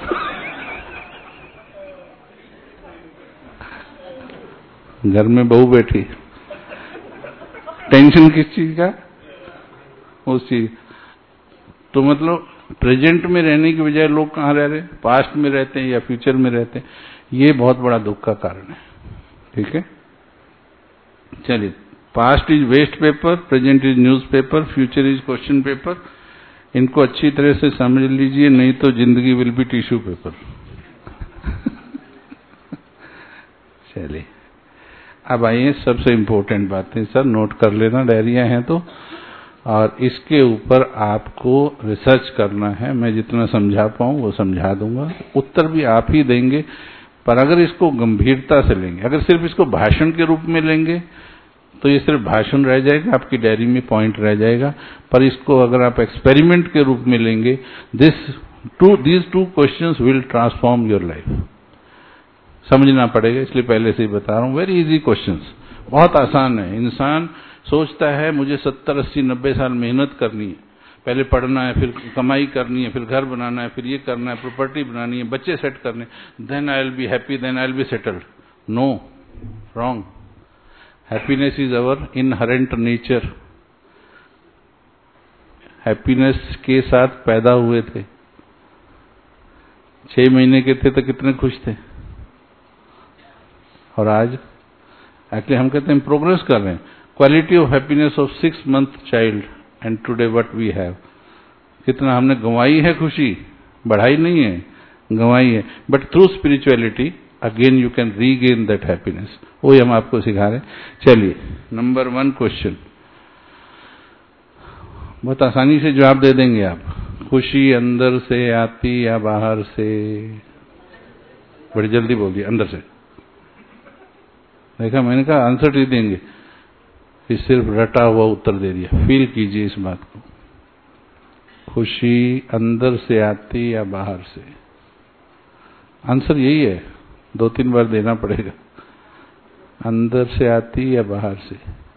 घर में बहू बैठी, टेंशन किस चीज का? उस चीज। तो मतलब प्रेजेंट में रहने की बजाय लोग कहाँ रह रहे हैं? पास्ट में रहते हैं या फ्यूचर में रहते हैं। ये बहुत बड़ा दुख का कारण है। ठीक है, चलिए, past is waste paper, present is newspaper, future is question paper. इनको अच्छी तरह से समझ लीजिए, नहीं तो जिंदगी विल बी टिश्यू पेपर। चलिए, अब आइए सबसे इम्पोर्टेंट बातें सर, नोट कर लेना, डायरिया हैं तो। और इसके ऊपर आपको रिसर्च करना है। मैं जितना समझा पाऊं वो समझा दूंगा, उत्तर भी आप ही देंगे। पर अगर इसको गंभीरता से लेंगे, अगर सिर्फ इसको भाषण के रूप में लेंगे तो ये सिर्फ भाषण रह जाएगा, आपकी डायरी में पॉइंट रह जाएगा। पर इसको अगर आप एक्सपेरिमेंट के रूप में लेंगे, this two these two questions will transform your life. समझना पड़ेगा, इसलिए पहले से ही बता रहा हूं। वेरी इजी क्वेश्चंस, बहुत आसान है। इंसान सोचता है मुझे सत्तर अस्सी नब्बे साल मेहनत करनी है, पहले पढ़ना है, फिर कमाई करनी है, फिर घर बनाना है, फिर ये करना है, प्रॉपर्टी बनानी है, बच्चे सेट करने, then I will be happy, then I will be settled. No, wrong. Happiness is our inherent nature. Happiness के साथ पैदा हुए थे, छह महीने के थे तो कितने खुश थे, और आज एक्चुअली हम कहते हैं प्रोग्रेस कर रहे हैं। Quality of happiness of six month child and today what we have, कितना हमने गंवाई है खुशी, बढ़ाई नहीं है, गंवाई है। But through spirituality again you can regain that happiness, वही हम आपको सिखा रहे हैं। चलिए, नंबर वन क्वेश्चन, बहुत आसानी से जवाब दे देंगे आप। खुशी अंदर से आती या बाहर से? बड़ी जल्दी बोलिए, अंदर से। देखा, मैंने कहा आंसर नहीं देंगे, फिर सिर्फ रटा हुआ उत्तर दे दिया। फील कीजिए इस बात को, खुशी अंदर से आती या बाहर से? आंसर यही है, दो तीन बार देना पड़ेगा। अंदर से आती या बाहर से?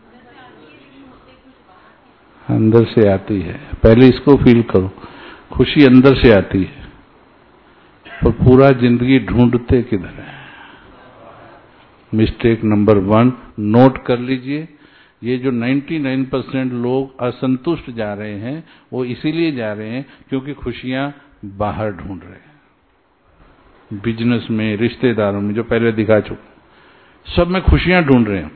अंदर से आती है। पहले इसको फील करो, खुशी अंदर से आती है, पर पूरा जिंदगी ढूंढते किधर है? मिस्टेक नंबर वन, नोट कर लीजिए। ये जो निन्यानवे परसेंट लोग असंतुष्ट जा रहे हैं, वो इसीलिए जा रहे हैं क्योंकि खुशियां बाहर ढूंढ रहे हैं। बिजनेस में, रिश्तेदारों में, जो पहले दिखा चुके, सब में खुशियां ढूंढ रहे हैं।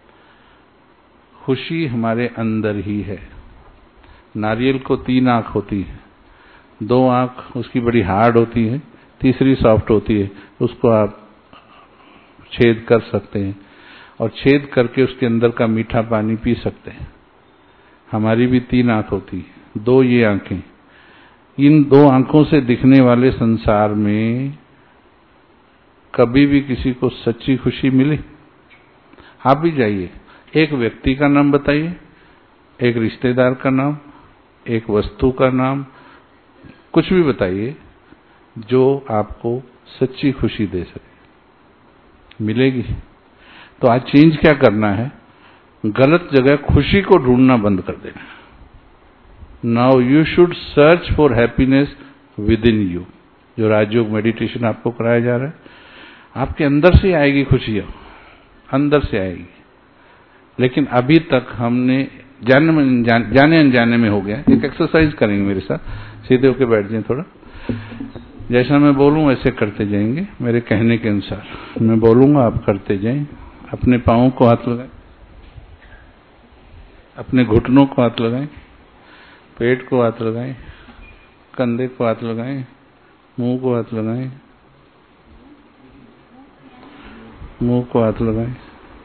खुशी हमारे अंदर ही है। नारियल को तीन आंख होती है, दो आंख उसकी बड़ी हार्ड होती है, तीसरी सॉफ्ट होती है, उसको आप छेद कर सकते हैं और छेद करके उसके अंदर का मीठा पानी पी सकते हैं। हमारी भी तीन आंख होती है, दो ये आंखें। इन दो आंखों से दिखने वाले संसार में कभी भी किसी को सच्ची खुशी मिली? आप भी जाइए, एक व्यक्ति का नाम बताइए, एक रिश्तेदार का नाम, एक वस्तु का नाम, कुछ भी बताइए जो आपको सच्ची खुशी दे सके। मिलेगी? तो आज चेंज क्या करना है? गलत जगह खुशी को ढूंढना बंद कर देना। Now you should search for happiness within you. जो राजयोग मेडिटेशन आपको कराया जा रहा है, आपके अंदर से आएगी खुशियां, अंदर से आएगी। लेकिन अभी तक हमने जाने में जान, जाने अनजाने में हो गया। एक एक्सरसाइज करेंगे मेरे साथ, सीधे होके बैठ जाए, थोड़ा जैसा मैं बोलूं वैसे करते जाएंगे, मेरे कहने के अनुसार मैं बोलूंगा, आप करते जाएं। अपने पांवों को हाथ लगाएं, अपने घुटनों को हाथ लगाएं, पेट को हाथ लगाएं, कंधे को हाथ लगाएं, मुंह को हाथ लगाएं, मुंह को हाथ लगाएं,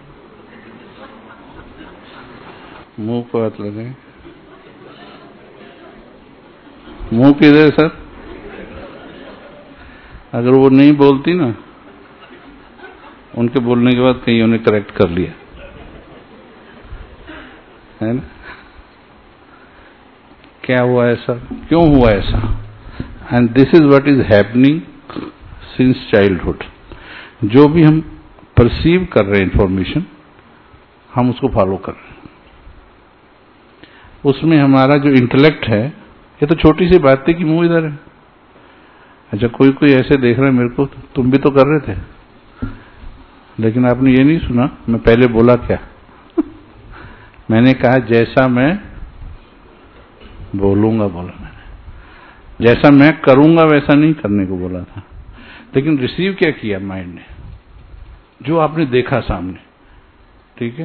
मुंह को हाथ लगाएं। मुंह किधर है सर? अगर वो नहीं बोलती ना, उनके बोलने के बाद कहीं उन्हें करेक्ट कर लिया है ना? क्या हुआ ऐसा, क्यों हुआ ऐसा? And this is what is happening since childhood. जो भी हम परसीव कर रहे हैं इंफॉर्मेशन, हम उसको फॉलो कर रहे हैं। उसमें हमारा जो इंटेलेक्ट है, ये तो छोटी सी बात थी कि मुंह इधर है। अच्छा, कोई कोई ऐसे देख रहा है मेरे को, तुम भी तो कर रहे थे, लेकिन आपने ये नहीं सुना मैं पहले बोला क्या? मैंने कहा जैसा मैं बोलूंगा, बोला मैंने। जैसा मैं करूंगा वैसा नहीं करने को बोला था। लेकिन रिसीव क्या किया माइंड ने? जो आपने देखा सामने, ठीक है।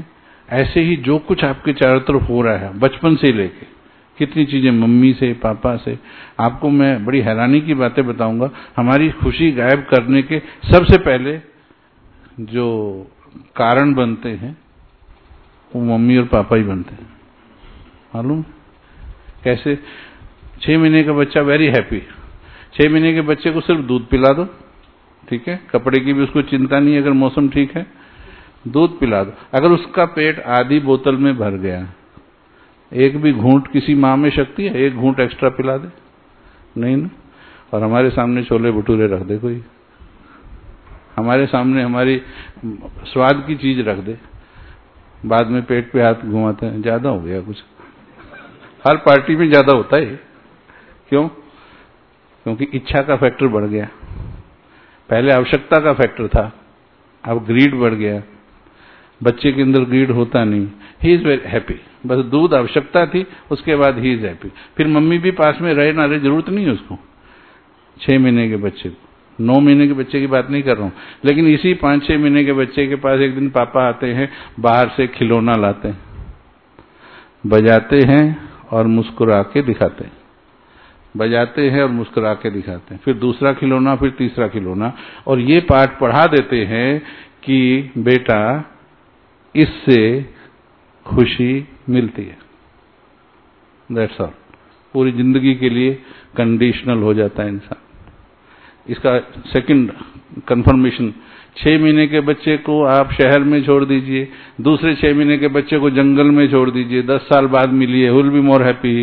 ऐसे ही जो कुछ आपके चारों तरफ हो रहा है बचपन से लेके, कितनी चीजें मम्मी से, पापा से, आपको मैं बड़ी हैरानी की बातें बताऊंगा। हमारी खुशी गायब करने के सबसे पहले जो कारण बनते हैं वो मम्मी और पापा ही बनते हैं। मालूम कैसे? छह महीने का बच्चा वेरी हैप्पी, छह महीने के बच्चे को सिर्फ दूध पिला दो, ठीक है, कपड़े की भी उसको चिंता नहीं, अगर मौसम ठीक है दूध पिला दो। अगर उसका पेट आधी बोतल में भर गया, एक भी घूंट किसी माँ में शक्ति है? एक घूंट एक्स्ट्रा पिला दे? नहीं ना। और हमारे सामने छोले भटूरे रख दे कोई, हमारे सामने हमारी स्वाद की चीज रख दे, बाद में पेट पे हाथ घुमाते हैं, ज्यादा हो गया कुछ। हर पार्टी में ज्यादा होता है। क्यों? क्योंकि इच्छा का फैक्टर बढ़ गया। पहले आवश्यकता का फैक्टर था, अब ग्रीड बढ़ गया। बच्चे के अंदर ग्रीड होता नहीं, ही इज वेरी हैप्पी। बस दूध आवश्यकता थी, उसके बाद ही इज हैप्पी। फिर मम्मी भी पास में रहे ना रहे जरूरत नहीं है उसको। छह महीने के बच्चे को, नौ महीने के बच्चे की बात नहीं कर रहा हूं, लेकिन इसी पांच छह महीने के बच्चे के पास एक दिन पापा आते हैं, बाहर से खिलौना लाते हैं, बजाते हैं और मुस्कुरा के दिखाते हैं, बजाते हैं और मुस्कुरा के दिखाते हैं, फिर दूसरा खिलौना, फिर तीसरा खिलौना, और ये पाठ पढ़ा देते हैं कि बेटा इससे खुशी मिलती है। That's all. पूरी जिंदगी के लिए कंडीशनल हो जाता है इंसान। इसका सेकंड कंफर्मेशन, छह महीने के बच्चे को आप शहर में छोड़ दीजिए, दूसरे छह महीने के बच्चे को जंगल में छोड़ दीजिए, दस साल बाद मिलिए, विल बी मोर हैप्पी।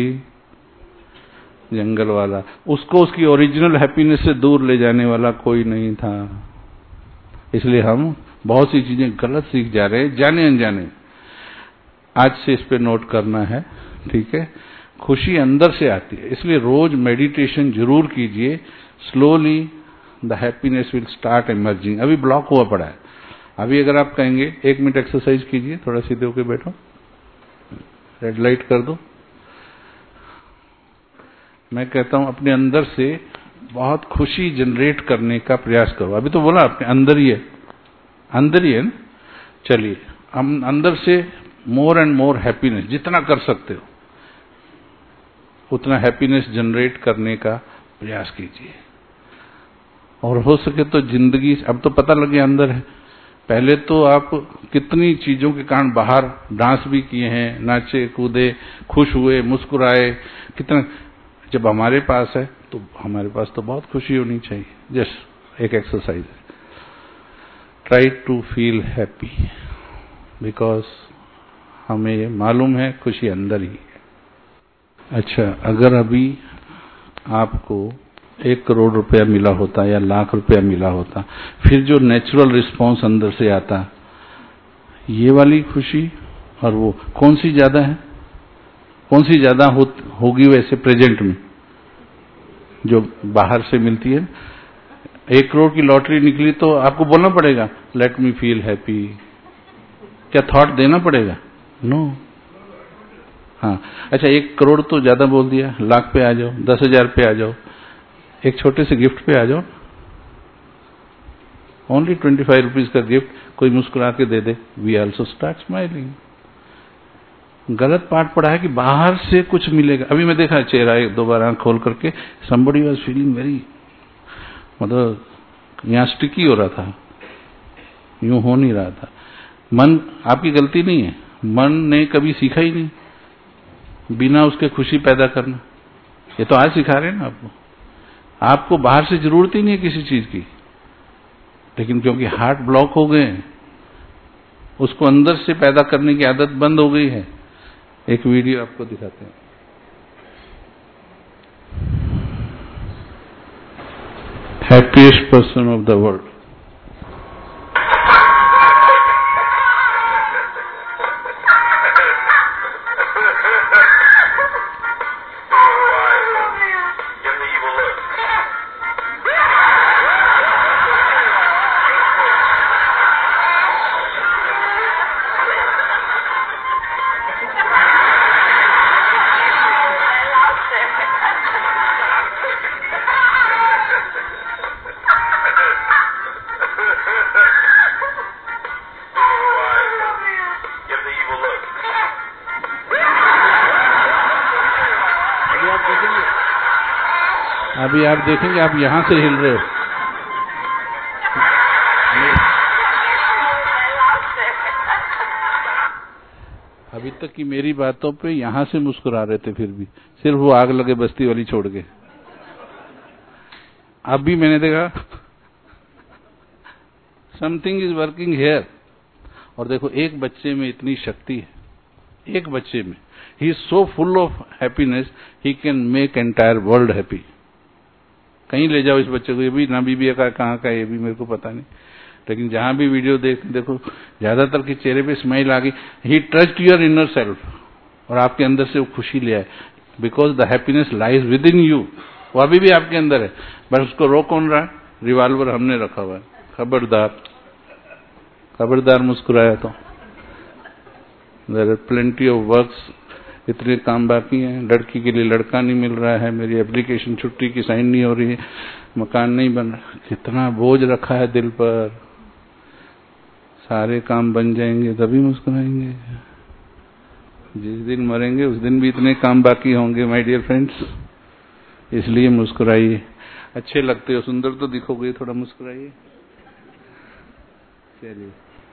जंगल वाला, उसको उसकी ओरिजिनल हैप्पीनेस से दूर ले जाने वाला कोई नहीं था। इसलिए हम बहुत सी चीजें गलत सीख जा रहे हैं, जाने अनजाने। आज से इस पे नोट करना है, ठीक है। खुशी अंदर से आती है, इसलिए रोज मेडिटेशन जरूर कीजिए। Slowly the happiness will start emerging. अभी ब्लॉक हुआ पड़ा है। अभी अगर आप कहेंगे एक मिनट एक्सरसाइज कीजिए, थोड़ा सीधे होकर बैठो, रेड लाइट कर दो। मैं कहता हूं अपने अंदर से बहुत खुशी जनरेट करने का प्रयास करो। अभी तो बोला अपने अंदर ही है, अंदर ही है ना। चलिए हम अंदर से मोर एंड मोर हैप्पीनेस जितना कर सकते हो उतना हैप्पीनेस जनरेट करने का प्रयास कीजिए। और हो सके तो जिंदगी, अब तो पता लगे अंदर है, पहले तो आप कितनी चीजों के कारण बाहर डांस भी किए हैं, नाचे कूदे, खुश हुए, मुस्कुराए, कितना। जब हमारे पास है तो हमारे पास तो बहुत खुशी होनी चाहिए। जस्ट एक एक्सरसाइज है, try to feel happy, because हमें मालूम है खुशी अंदर ही है। अच्छा, अगर अभी आपको एक करोड़ रुपया मिला होता या लाख रुपया मिला होता, फिर जो नेचुरल रिस्पांस अंदर से आता, ये वाली खुशी और वो कौन सी ज्यादा है? कौन सी ज्यादा हो, होगी वैसे प्रेजेंट में जो बाहर से मिलती है? एक करोड़ की लॉटरी निकली तो आपको बोलना पड़ेगा लेट मी फील हैप्पी, क्या थॉट देना पड़ेगा? No no. हाँ, अच्छा एक करोड़ तो ज्यादा बोल दिया, लाख पे आ जाओ, दस हजार पे आ जाओ, एक छोटे से गिफ्ट पे आ जाओ, ओनली ट्वेंटी फाइव रुपीज का गिफ्ट कोई मुस्कुरा के दे दे, वी ऑल्सो स्टार्ट स्माइलिंग। गलत पाठ पढ़ा है कि बाहर से कुछ मिलेगा। अभी मैं देखा चेहरा एक दो बार आंख खोल करके, somebody was feeling very, मतलब यहाँ स्टिकी हो रहा था, यूं हो नहीं रहा था। मन आपकी गलती नहीं है, मन ने कभी सीखा ही नहीं बिना उसके खुशी पैदा करना। ये तो आज सिखा रहे हैं ना आपको। आपको बाहर से जरूरत ही नहीं है किसी चीज की, लेकिन क्योंकि हार्ट ब्लॉक हो गए, उसको अंदर से पैदा करने की आदत बंद हो गई है। एक वीडियो आपको दिखाते हैं। Happiest person of the world. अभी आप देखेंगे आप यहां से हिल रहे हो। अभी तक की मेरी बातों पे यहां से मुस्कुरा रहे थे, फिर भी सिर्फ वो आग लगे बस्ती वाली छोड़ के। अभी मैंने देखा समथिंग इज वर्किंग हेयर। और देखो एक बच्चे में इतनी शक्ति है, एक बच्चे में he is so full of happiness, he can make entire world happy. कहीं ले जाओ इस बच्चे को, ये भी ना बीबी का कहाँ का, ये भी मेरे को पता नहीं, लेकिन जहां भी वीडियो देख देखो ज्यादातर के चेहरे पे स्माइल आ गई। He touched your inner self, और आपके अंदर से वो खुशी ले आए, because the happiness lies within you. वो अभी भी आपके अंदर है, बस उसको रोक कौन रहा है? रिवॉल्वर हमने रखा हुआ है। खबरदार, खबरदार मुस्कुराया तो। There are plenty of works, इतने काम बाकी हैं। लड़की के लिए लड़का नहीं मिल रहा है, मेरी एप्लीकेशन छुट्टी की साइन नहीं हो रही है, मकान नहीं बन रहा, कितना बोझ रखा है दिल पर। सारे काम बन जाएंगे तभी मुस्कुराएंगे। जिस दिन मरेंगे उस दिन भी इतने काम बाकी होंगे माय डियर फ्रेंड्स, इसलिए मुस्कुराइए। अच्छे लगते हो, सुंदर तो दिखोगे, थोड़ा मुस्कुराइए। चलिए,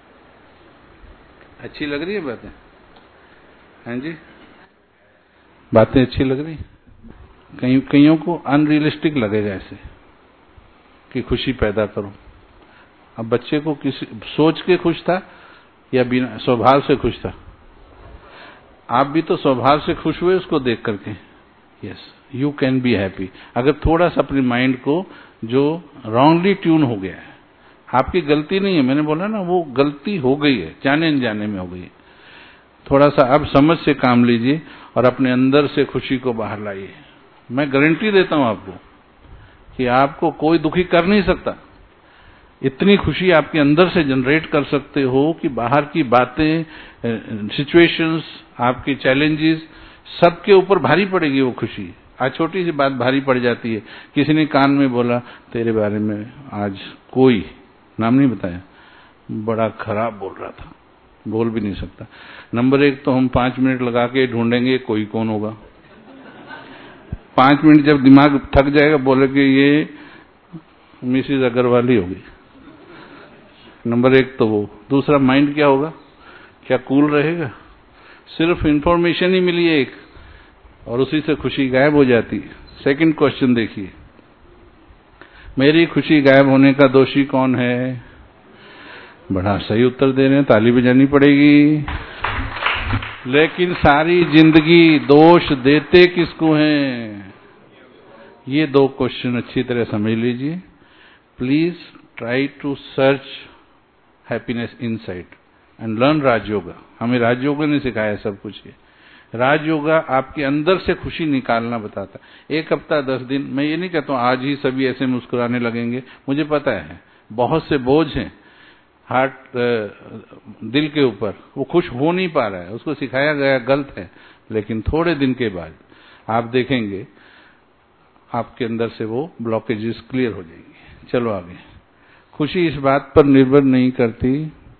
अच्छी लग रही है बातें? हैं जी, बातें अच्छी लग रही? कई कईयों को अनरियलिस्टिक लगेगा ऐसे कि खुशी पैदा करो। अब बच्चे को किसी सोच के खुश था या बिना स्वभाव से खुश था? आप भी तो स्वभाव से खुश हुए उसको देख करके। Yes, you can be happy. अगर थोड़ा सा अपने माइंड को, जो रॉन्गली ट्यून हो गया है, आपकी गलती नहीं है, मैंने बोला ना वो गलती हो गई है, जाने अनजाने में हो गई है, थोड़ा सा अब समझ से काम लीजिए और अपने अंदर से खुशी को बाहर लाइए। मैं गारंटी देता हूं आपको कि आपको कोई दुखी कर नहीं सकता। इतनी खुशी आपके अंदर से जनरेट कर सकते हो कि बाहर की बातें, सिचुएशंस, आपके चैलेंजेस, सबके ऊपर भारी पड़ेगी वो खुशी। आज छोटी सी बात भारी पड़ जाती है। किसी ने कान में बोला तेरे बारे में आज कोई, नाम नहीं बताया, बड़ा खराब बोल रहा था, बोल भी नहीं सकता। नंबर एक तो हम पांच मिनट लगा के ढूंढेंगे कोई कौन होगा। पांच मिनट जब दिमाग थक जाएगा, बोले कि ये मिसिज अग्रवाल ही होगी। नंबर एक तो वो। दूसरा, माइंड क्या होगा? क्या कूल रहेगा? सिर्फ इंफॉर्मेशन ही मिली है एक, और उसी से खुशी गायब हो जाती है। सेकंड क्वेश्चन देखिए, मेरी खुशी गायब होने का दोषी कौन है? बड़ा सही उत्तर दे रहे हैं, ताली बजानी पड़ेगी। लेकिन सारी जिंदगी दोष देते किसको हैं? ये दो क्वेश्चन अच्छी तरह समझ लीजिए। Please try to search happiness inside and learn Rajyoga. हमें राजयोगा ने सिखाया सब कुछ। ये राजयोगा आपके अंदर से खुशी निकालना बताता है। एक हफ्ता दस दिन, मैं ये नहीं कहता हूं आज ही सभी ऐसे मुस्कुराने लगेंगे, मुझे पता है बहुत से बोझ हैं हार्ट, दिल के ऊपर, वो खुश हो नहीं पा रहा है, उसको सिखाया गया गलत है। लेकिन थोड़े दिन के बाद आप देखेंगे आपके अंदर से वो ब्लॉकेजेस क्लियर हो जाएंगे। चलो आगे। खुशी इस बात पर निर्भर नहीं करती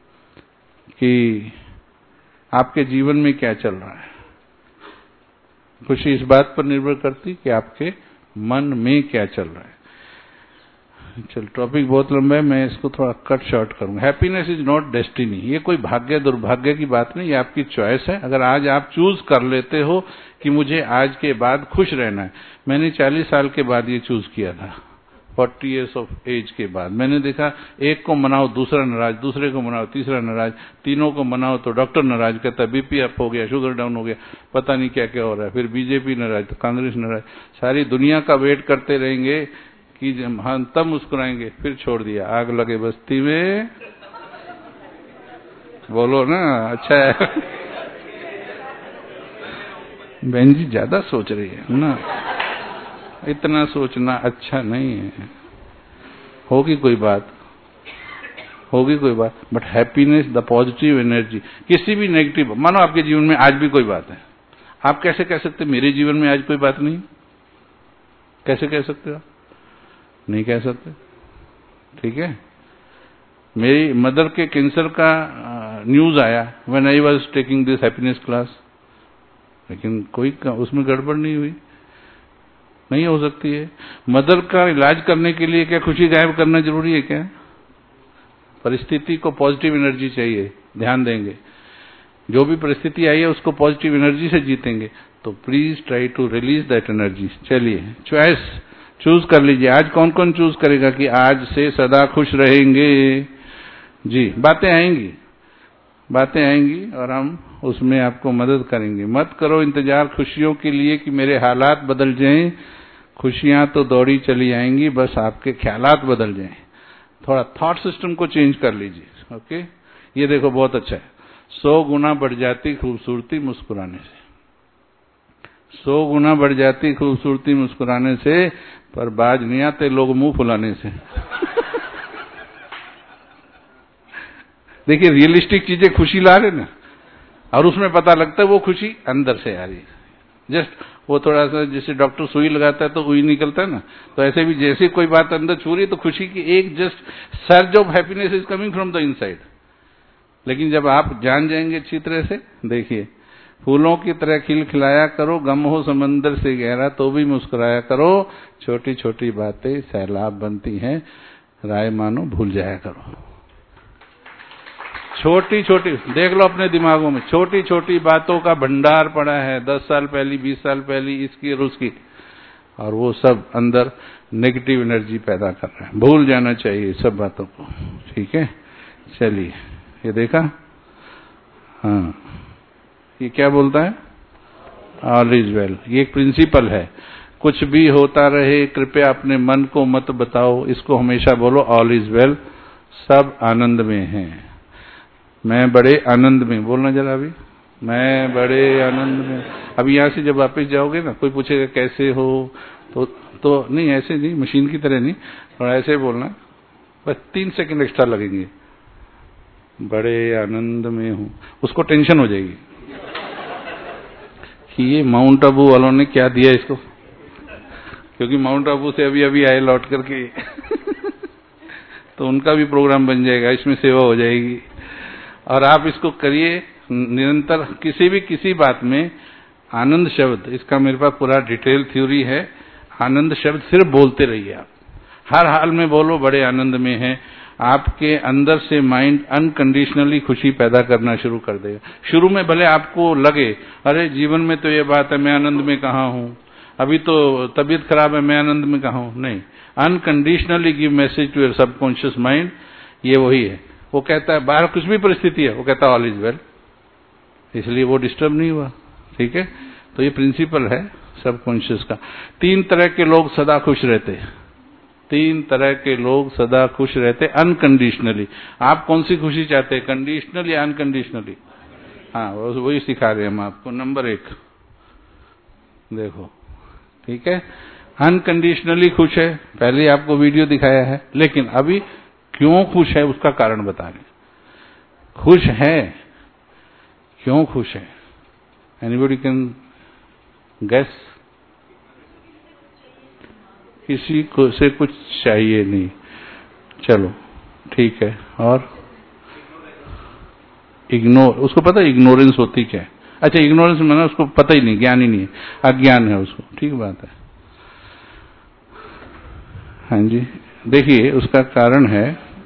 कि आपके जीवन में क्या चल रहा है, खुशी इस बात पर निर्भर करती कि आपके मन में क्या चल रहा है। चल, टॉपिक बहुत लंबा है, मैं इसको थोड़ा कट शॉर्ट करूंगा। Happiness is not destiny. ये कोई भाग्य दुर्भाग्य की बात नहीं, ये आपकी चॉइस है। अगर आज आप चूज कर लेते हो कि मुझे आज के बाद खुश रहना है, मैंने चालीस साल के बाद ये चूज किया था, फोर्टी इयर्स ऑफ एज के बाद। मैंने देखा एक को मनाओ दूसरा नाराज, दूसरे को मनाओ तीसरा नाराज, तीनों को मनाओ तो डॉक्टर नाराज, कहता बीपी अप हो गया, शुगर डाउन हो गया, पता नहीं क्या क्या हो रहा है। फिर बीजेपी नाराज तो कांग्रेस नाराज। सारी दुनिया का वेट करते रहेंगे कि हम तब मुस्कुराएंगे, फिर छोड़ दिया। आग लगे बस्ती में, बोलो ना, अच्छा है। बहन जी ज्यादा सोच रही है ना, इतना सोचना अच्छा नहीं है। होगी कोई बात, होगी कोई बात, but happiness, the positive energy, किसी भी नेगेटिव, मानो आपके जीवन में आज भी कोई बात है, आप कैसे कह सकते मेरे जीवन में आज कोई बात नहीं? कैसे कह सकते हो? नहीं कह सकते। ठीक है, मेरी मदर के कैंसर का न्यूज आया when I was taking this happiness class, लेकिन कोई उसमें गड़बड़ नहीं हुई। नहीं हो सकती है। मदर का इलाज करने के लिए क्या खुशी गायब करना जरूरी है क्या? परिस्थिति को पॉजिटिव एनर्जी चाहिए, ध्यान देंगे। जो भी परिस्थिति आई है उसको पॉजिटिव एनर्जी से जीतेंगे। तो please try to release that energy. चलिए चॉइस चूज कर लीजिए। आज कौन कौन चूज करेगा कि आज से सदा खुश रहेंगे? जी, बातें आएंगी, बातें आएंगी और हम उसमें आपको मदद करेंगे। मत करो इंतजार खुशियों के लिए कि मेरे हालात बदल जाएं। खुशियां तो दौड़ी चली आएंगी, बस आपके ख्यालात बदल जाएं। थोड़ा थॉट सिस्टम को चेंज कर लीजिए। ओके, ये देखो बहुत अच्छा है। सौ गुना बढ़ जाती खूबसूरती मुस्कुराने से। सौ गुना बढ़ जाती खूबसूरती मुस्कुराने से, पर बाज नहीं आते लोग मुंह फुलाने से। देखिए रियलिस्टिक चीजें खुशी ला रहे ना, और उसमें पता लगता है वो खुशी अंदर से आ रही है। जस्ट वो थोड़ा सा जैसे डॉक्टर सुई लगाता है तो सुई निकलता है ना, तो ऐसे भी जैसे कोई बात अंदर छू रही है तो खुशी की एक just surge of happiness is coming from the inside. लेकिन जब आप जान जाएंगे अच्छी तरह से, देखिए फूलों की तरह खिल खिलाया करो, गम हो समंदर से गहरा तो भी मुस्कुराया करो। छोटी छोटी बातें सैलाब बनती हैं, राय मानो भूल जाया करो। छोटी छोटी देख लो अपने दिमागों में, छोटी छोटी बातों का भंडार पड़ा है, दस साल पहली, बीस साल पहली, इसकी और उसकी, और वो सब अंदर नेगेटिव एनर्जी पैदा कर रहा है। भूल जाना चाहिए सब बातों को। ठीक है, चलिए ये देखा। हाँ, ये क्या बोलता है? All is well. ये एक प्रिंसिपल है। कुछ भी होता रहे कृपया अपने मन को मत बताओ, इसको हमेशा बोलो ऑल इज वेल। सब आनंद में हैं। मैं बड़े आनंद में, बोलना जरा अभी, मैं बड़े आनंद में। अभी यहां से जब वापस जाओगे ना, कोई पूछेगा कैसे हो, तो तो नहीं, ऐसे नहीं, मशीन की तरह नहीं, और ऐसे बोलना। बस तीन सेकंड एक्स्ट्रा लगेंगे। बड़े आनंद में हूं, उसको टेंशन हो जाएगी कि ये माउंट आबू वालों ने क्या दिया इसको, क्योंकि माउंट आबू से अभी अभी आए लौट करके तो उनका भी प्रोग्राम बन जाएगा, इसमें सेवा हो जाएगी। और आप इसको करिए निरंतर, किसी भी किसी बात में आनंद शब्द, इसका मेरे पास पूरा डिटेल थ्योरी है। आनंद शब्द सिर्फ बोलते रहिए, आप हर हाल में बोलो बड़े आनंद में है। आपके अंदर से माइंड अनकंडीशनली खुशी पैदा करना शुरू कर देगा। शुरू में भले आपको लगे अरे जीवन में तो ये बात है, मैं आनंद में कहाँ हूं, अभी तो तबीयत खराब है, मैं आनंद में कहाँ हूं। नहीं, unconditionally give message to your subconscious mind. ये वही है, वो कहता है बाहर कुछ भी परिस्थिति है, वो कहता है ऑल इज वेल, इसलिए वो डिस्टर्ब नहीं हुआ। ठीक है, तो ये प्रिंसिपल है सबकॉन्शियस का। तीन तरह के लोग सदा खुश रहते हैं। तीन तरह के लोग सदा खुश रहते अनकंडीशनली। आप कौन सी खुशी चाहते हैं, कंडीशनल या अनकंडीशनली? हाँ, वही सिखा रहे हैं हम आपको। नंबर एक देखो, ठीक है, अनकंडीशनली खुश है, पहले आपको वीडियो दिखाया है, लेकिन अभी क्यों खुश है उसका कारण बता रहे। खुश है, क्यों खुश है? Anybody can guess? किसी को से कुछ चाहिए नहीं, चलो ठीक है। और इग्नोर, उसको पता है इग्नोरेंस होती क्या है? अच्छा, इग्नोरेंस माना उसको पता ही नहीं, ज्ञान ही नहीं है, अज्ञान है उसको। ठीक बात है। हाँ जी, देखिए उसका कारण है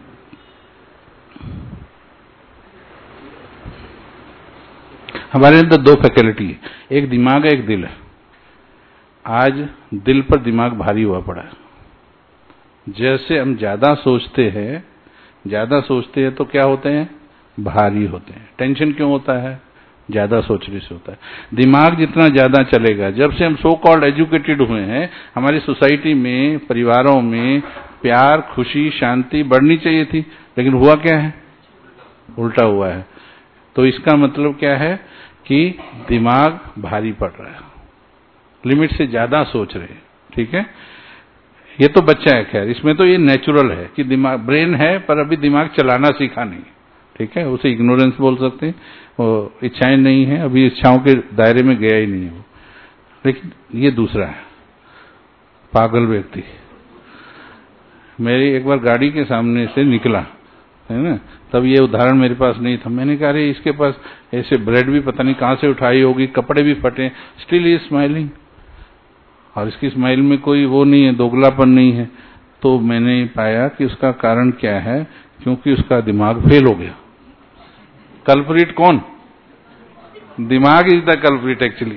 हमारे अंदर दो फैकल्टी है, एक दिमाग है, एक दिल है। आज दिल पर दिमाग भारी हुआ पड़ा है। जैसे हम ज्यादा सोचते हैं, ज्यादा सोचते हैं तो क्या होते हैं? भारी होते हैं। टेंशन क्यों होता है? ज्यादा सोचने से होता है। दिमाग जितना ज्यादा चलेगा, जब से हम सो कॉल्ड एजुकेटेड हुए हैं, हमारी सोसाइटी में, परिवारों में प्यार, खुशी, शांति बढ़नी चाहिए थी, लेकिन हुआ क्या है? उल्टा हुआ है। तो इसका मतलब क्या है कि दिमाग भारी पड़ रहा है, लिमिट से ज्यादा सोच रहे हैं। ठीक है, ये तो बच्चा है, खैर इसमें तो ये नेचुरल है कि दिमाग, ब्रेन है पर अभी दिमाग चलाना सीखा नहीं। ठीक है, उसे इग्नोरेंस बोल सकते हैं। वो इच्छाएं नहीं है, अभी इच्छाओं के दायरे में गया ही नहीं है वो। लेकिन ये दूसरा है, पागल व्यक्ति। मेरी एक बार गाड़ी के सामने से निकला है ना, तब ये उदाहरण मेरे पास नहीं था। मैंने कहा अरे इसके पास ऐसे ब्रेड भी पता नहीं कहां से उठाई होगी, कपड़े भी फटे, स्टिल इज स्माइलिंग। और इसकी स्माइल में कोई वो नहीं है, दोगलापन नहीं है। तो मैंने पाया कि उसका कारण क्या है, क्योंकि उसका दिमाग फेल हो गया। कल्प्रिट कौन? दिमाग इज द कल्प्रिट एक्चुअली।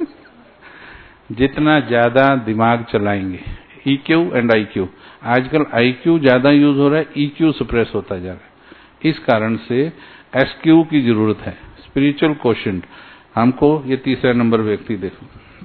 जितना ज्यादा दिमाग चलाएंगे, ईक्यू एंड आईक्यू, आजकल आईक्यू ज्यादा यूज हो रहा है, ईक्यू सप्रेस होता जा रहा है। इस कारण से एसक्यू की जरूरत है, स्पिरिचुअल कोशेंट। हमको ये तीसरा नंबर व्यक्ति देखो,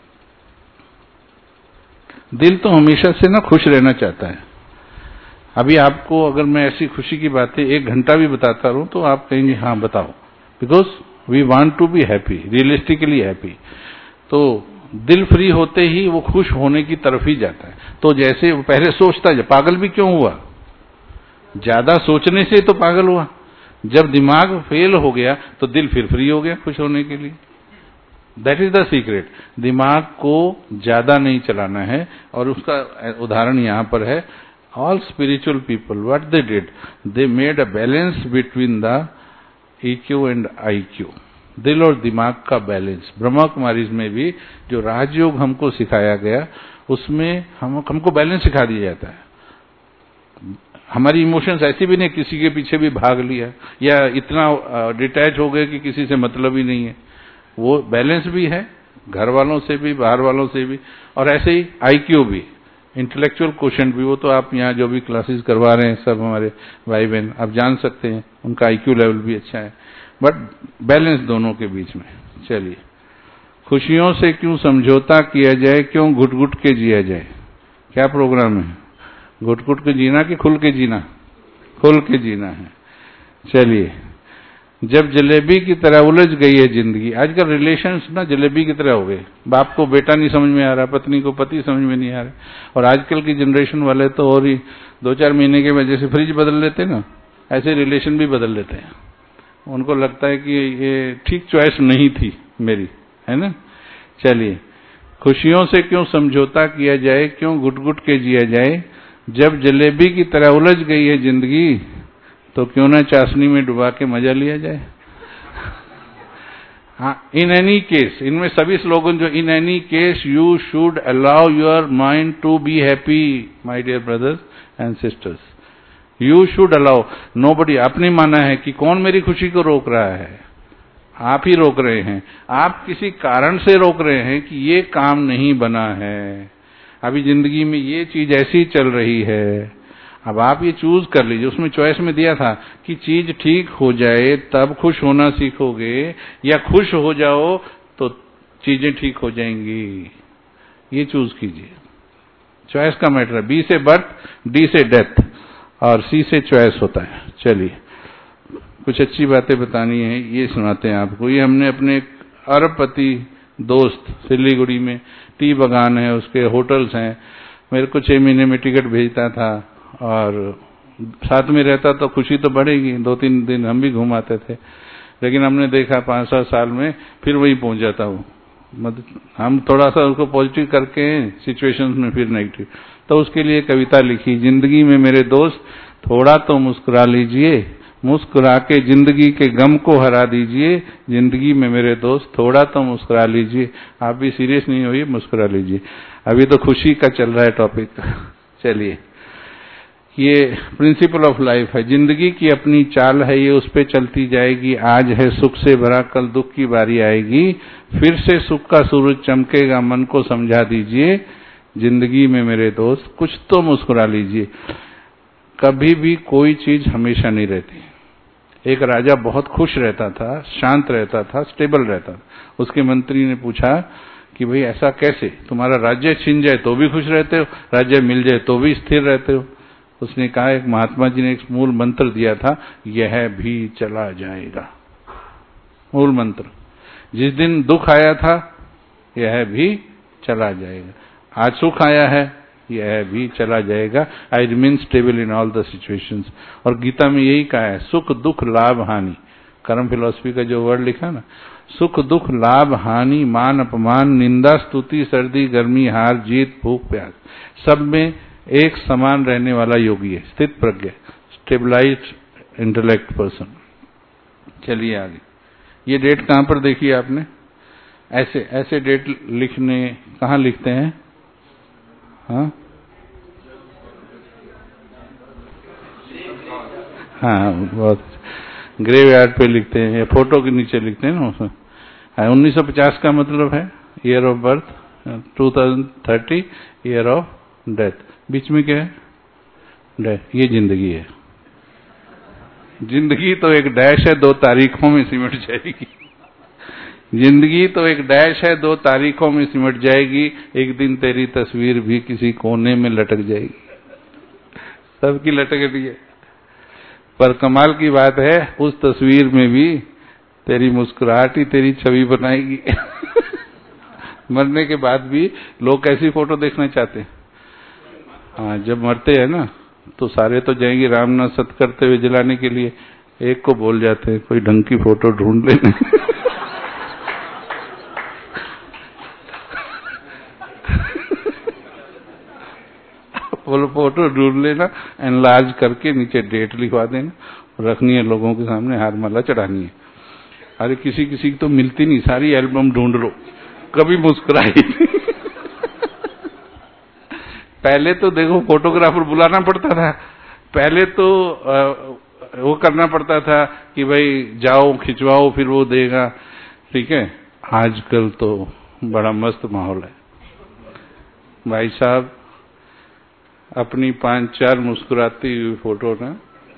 दिल तो हमेशा से ना खुश रहना चाहता है। अभी आपको अगर मैं ऐसी खुशी की बातें एक घंटा भी बताता रहूं तो आप कहेंगे हाँ बताओ, because we want to be happy, realistically happy. तो दिल फ्री होते ही वो खुश होने की तरफ ही जाता है। तो जैसे पहले सोचता है, पागल भी क्यों हुआ? ज्यादा सोचने से तो पागल हुआ। जब दिमाग फेल हो गया तो दिल फिर फ्री हो गया खुश होने के लिए। That is the secret. दिमाग को ज्यादा नहीं चलाना है। और उसका उदाहरण यहां पर है, all spiritual people what they did, they made a balance between the EQ and IQ, दिल और दिमाग का बैलेंस। ब्रह्मा कुमारीज में भी जो राजयोग हमको सिखाया गया, उसमें हम हमको बैलेंस सिखा दिया जाता है। हमारी इमोशंस ऐसी भी नहीं किसी के पीछे भी भाग लिया या इतना डिटैच हो गए कि किसी से मतलब ही नहीं है। वो बैलेंस भी है, घर वालों से भी, बाहर वालों से भी, और ऐसे ही आईक्यू भी, इंटेलेक्चुअल क्वोशेंट भी। वो तो आप यहाँ जो भी क्लासेस करवा रहे हैं सब हमारे भाई बहन, आप जान सकते हैं उनका आईक्यू लेवल भी अच्छा है, बट बैलेंस दोनों के बीच में। चलिए, खुशियों से क्यों समझौता किया जाए, क्यों घुट घुट के जिया जाए? क्या प्रोग्राम है? घुट घुट के जीना कि खुल के जीना? खुल के जीना है। चलिए, जब जलेबी की तरह उलझ गई है जिंदगी, आजकल रिलेशंस ना जलेबी की तरह हो गए। बाप को बेटा नहीं समझ में आ रहा, पत्नी को पति समझ में नहीं आ रहा। और आजकल की जनरेशन वाले तो और ही दो चार महीने के वजह से फ्रिज बदल लेते ना, ऐसे रिलेशन भी बदल लेते हैं। उनको लगता है कि ये ठीक चॉइस नहीं थी मेरी, है ना। चलिए, खुशियों से क्यों समझौता किया जाए, क्यों घुट घुट के जिया जाए, जब जलेबी की तरह उलझ गई है जिंदगी, तो क्यों ना चाशनी में डुबा के मजा लिया जाए। हाँ, इन एनी केस, इनमें सभी स्लोगन जो in any case you should allow your mind to be happy my dear brothers and sisters, you should allow. Nobody, आपने माना है कि कौन मेरी खुशी को रोक रहा है? आप ही रोक रहे हैं। आप किसी कारण से रोक रहे हैं कि ये काम नहीं बना है, अभी जिंदगी में ये चीज ऐसी चल रही है। अब आप ये चूज कर लीजिए। उसमें चॉइस में दिया था कि चीज ठीक हो जाए तब खुश होना सीखोगे, या खुश हो जाओ तो चीजें ठीक हो जाएंगी। ये चूज कीजिए। चॉइस का मैटर है। बी से बर्थ, डी से डेथ, और सी से चॉइस होता है। चलिए, कुछ अच्छी बातें बतानी है, ये सुनाते हैं आपको। ये हमने अपने अरबपति दोस्त, सिलीगुड़ी में टी बागान है, उसके होटल्स हैं, मेरे को छह महीने में टिकट भेजता था, और साथ में रहता तो खुशी तो बढ़ेगी। दो तीन दिन हम भी घुमाते थे, लेकिन हमने देखा पांच सात साल में फिर वही पहुंच जाता हूँ। मतलब हम थोड़ा सा उसको पॉजिटिव करके सिचुएशंस में फिर नेगेटिव। तो उसके लिए कविता लिखी, जिंदगी में मेरे दोस्त थोड़ा तो मुस्कुरा लीजिए, मुस्कुरा के जिंदगी के गम को हरा दीजिए। जिंदगी में मेरे दोस्त थोड़ा तो मुस्कुरा लीजिए। आप भी सीरियस नहीं होइए, मुस्कुरा लीजिए। अभी तो खुशी का चल रहा है टॉपिक। चलिए, ये प्रिंसिपल ऑफ लाइफ है। जिंदगी की अपनी चाल है, ये उस पे चलती जाएगी। आज है सुख से भरा, कल दुख की बारी आएगी, फिर से सुख का सूरज चमकेगा, मन को समझा दीजिए। जिंदगी में मेरे दोस्त कुछ तो मुस्कुरा लीजिए। कभी भी कोई चीज हमेशा नहीं रहती। एक राजा बहुत खुश रहता था, शांत रहता था, स्टेबल रहता था। उसके मंत्री ने पूछा कि भाई ऐसा कैसे, तुम्हारा राज्य छिन जाए तो भी खुश रहते हो, राज्य मिल जाए तो भी स्थिर रहते हो। उसने कहा, एक महात्मा जी ने एक मूल मंत्र दिया था, यह भी चला जाएगा। मूल मंत्र, जिस दिन दुख आया था यह भी चला जाएगा, आज सुख आया है यह भी चला जाएगा। I remain stable in all the situations. और गीता में यही कहा है, सुख दुख लाभ हानि, कर्म फिलॉसफी का जो वर्ड लिखा ना, सुख दुख लाभ हानि, मान अपमान, निंदा स्तुति, सर्दी गर्मी, हार जीत, भूख प्यास, सब में एक समान रहने वाला योगी है, स्थित प्रज्ञ, स्टेबलाइज्ड इंटेलेक्ट पर्सन। चलिए आगे, ये डेट कहां पर देखी आपने? ऐसे ऐसे डेट लिखने कहां लिखते हैं? हाँ हाँ, बहुत ग्रेव यार्ड पे लिखते हैं या फोटो के नीचे लिखते हैं ना उसमें। उन्नीस सौ पचास का मतलब है year of birth, two thousand thirty year of death. बीच में क्या है? डेथ। ये जिंदगी है। जिंदगी तो एक डैश है, दो तारीखों में सिमट जाएगी। जिंदगी तो एक डैश है, दो तारीखों में सिमट जाएगी। एक दिन तेरी तस्वीर भी किसी कोने में लटक जाएगी। सबकी लटक रही है, पर कमाल की बात है उस तस्वीर में भी तेरी मुस्कुराहट ही तेरी छवि बनाएगी। मरने के बाद भी लोग कैसी फोटो देखना चाहते हैं? हाँ, जब मरते हैं ना तो सारे तो जाएंगे राम नाम सत करते हुए जलाने के लिए, एक को बोल जाते हैं कोई ढंग की फोटो ढूंढ लेने। बोलो फोटो ढूंढ लेना, एनलार्ज करके नीचे डेट लिखवा देना, रखनी है लोगों के सामने, हार माला चढ़ानी है। अरे किसी किसी की तो मिलती नहीं, सारी एल्बम ढूंढ लो, कभी मुस्कुराई। पहले तो देखो फोटोग्राफर बुलाना पड़ता था, पहले तो वो करना पड़ता था कि भाई जाओ खिंचवाओ फिर वो देगा, ठीक है। आजकल तो बड़ा मस्त माहौल है भाई साहब। अपनी पांच चार मुस्कुराती हुई फोटो ना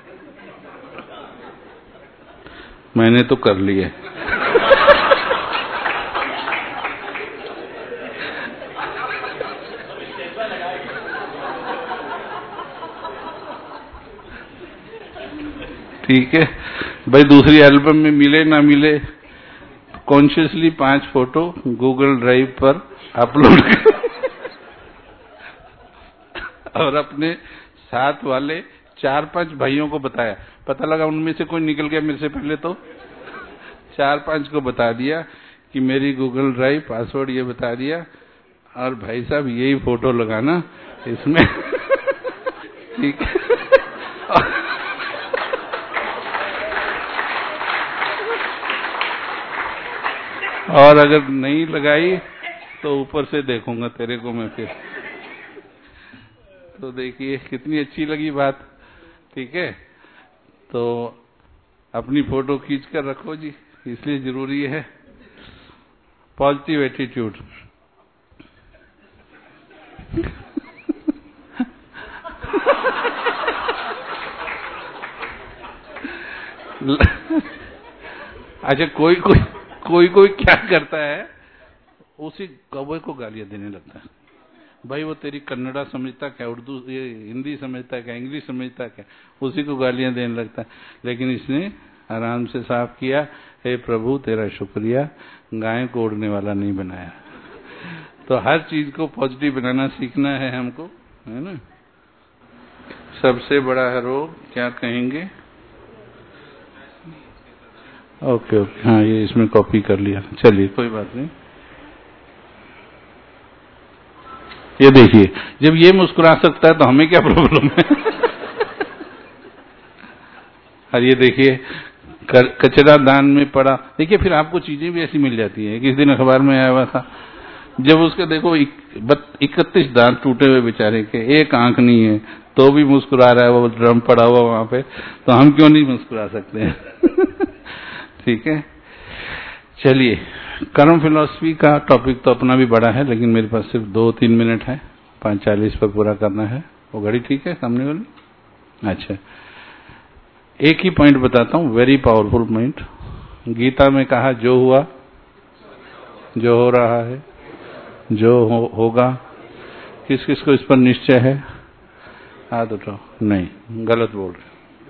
मैंने तो कर ली है। ठीक है भाई, दूसरी एल्बम में मिले ना मिले, कॉन्शियसली पांच फोटो गूगल ड्राइव पर अपलोड कर और अपने साथ वाले चार पांच भाइयों को बताया। पता लगा उनमें से कोई निकल गया मेरे से पहले, तो चार पांच को बता दिया कि मेरी गूगल ड्राइव पासवर्ड ये बता दिया, और भाई साहब यही फोटो लगाना इसमें। ठीक है। और अगर नहीं लगाई तो ऊपर से देखूंगा तेरे को मैं फिर। तो देखिए कितनी अच्छी लगी बात, ठीक है। तो अपनी फोटो खींच कर रखो जी, इसलिए जरूरी है पॉजिटिव एटीट्यूड। अच्छा, कोई कोई कोई कोई क्या करता है, उसी कौवे को गालियां देने लगता है। भाई वो तेरी कन्नड़ा समझता क्या, उर्दू ये हिंदी समझता क्या, इंग्लिश समझता क्या, उसी को गालियां देने लगता है। लेकिन इसने आराम से साफ किया, हे प्रभु तेरा शुक्रिया, गाय को उड़ने वाला नहीं बनाया। तो हर चीज को पॉजिटिव बनाना सीखना है हमको, है ना। सबसे बड़ा है रोग, क्या कहेंगे? ओके ओके, हाँ ये इसमें कॉपी कर लिया, चलिए कोई बात नहीं। ये देखिए, जब ये मुस्कुरा सकता है तो हमें क्या प्रॉब्लम है। और ये देखिए कचरा दान में पड़ा, देखिए फिर आपको चीजें भी ऐसी मिल जाती हैं। किस दिन अखबार में आया हुआ था, जब उसके देखो इकतीस दांत टूटे हुए बेचारे के, एक आंख नहीं है, तो भी मुस्कुरा रहा है, वो ड्रम पड़ा हुआ वहां पे, तो हम क्यों नहीं मुस्कुरा सकते हैं। ठीक है, चलिए। कर्म फिलॉसफी का टॉपिक तो अपना भी बड़ा है, लेकिन मेरे पास सिर्फ दो तीन मिनट है, पांच चालीस पर पूरा करना है। वो घड़ी ठीक है सामने वाली? अच्छा, एक ही पॉइंट बताता हूं, वेरी पावरफुल पॉइंट। गीता में कहा जो हुआ, जो हो रहा है, जो हो, होगा। किस किस को इस पर निश्चय है? हाथ उठाओ। नहीं, गलत बोल रहे।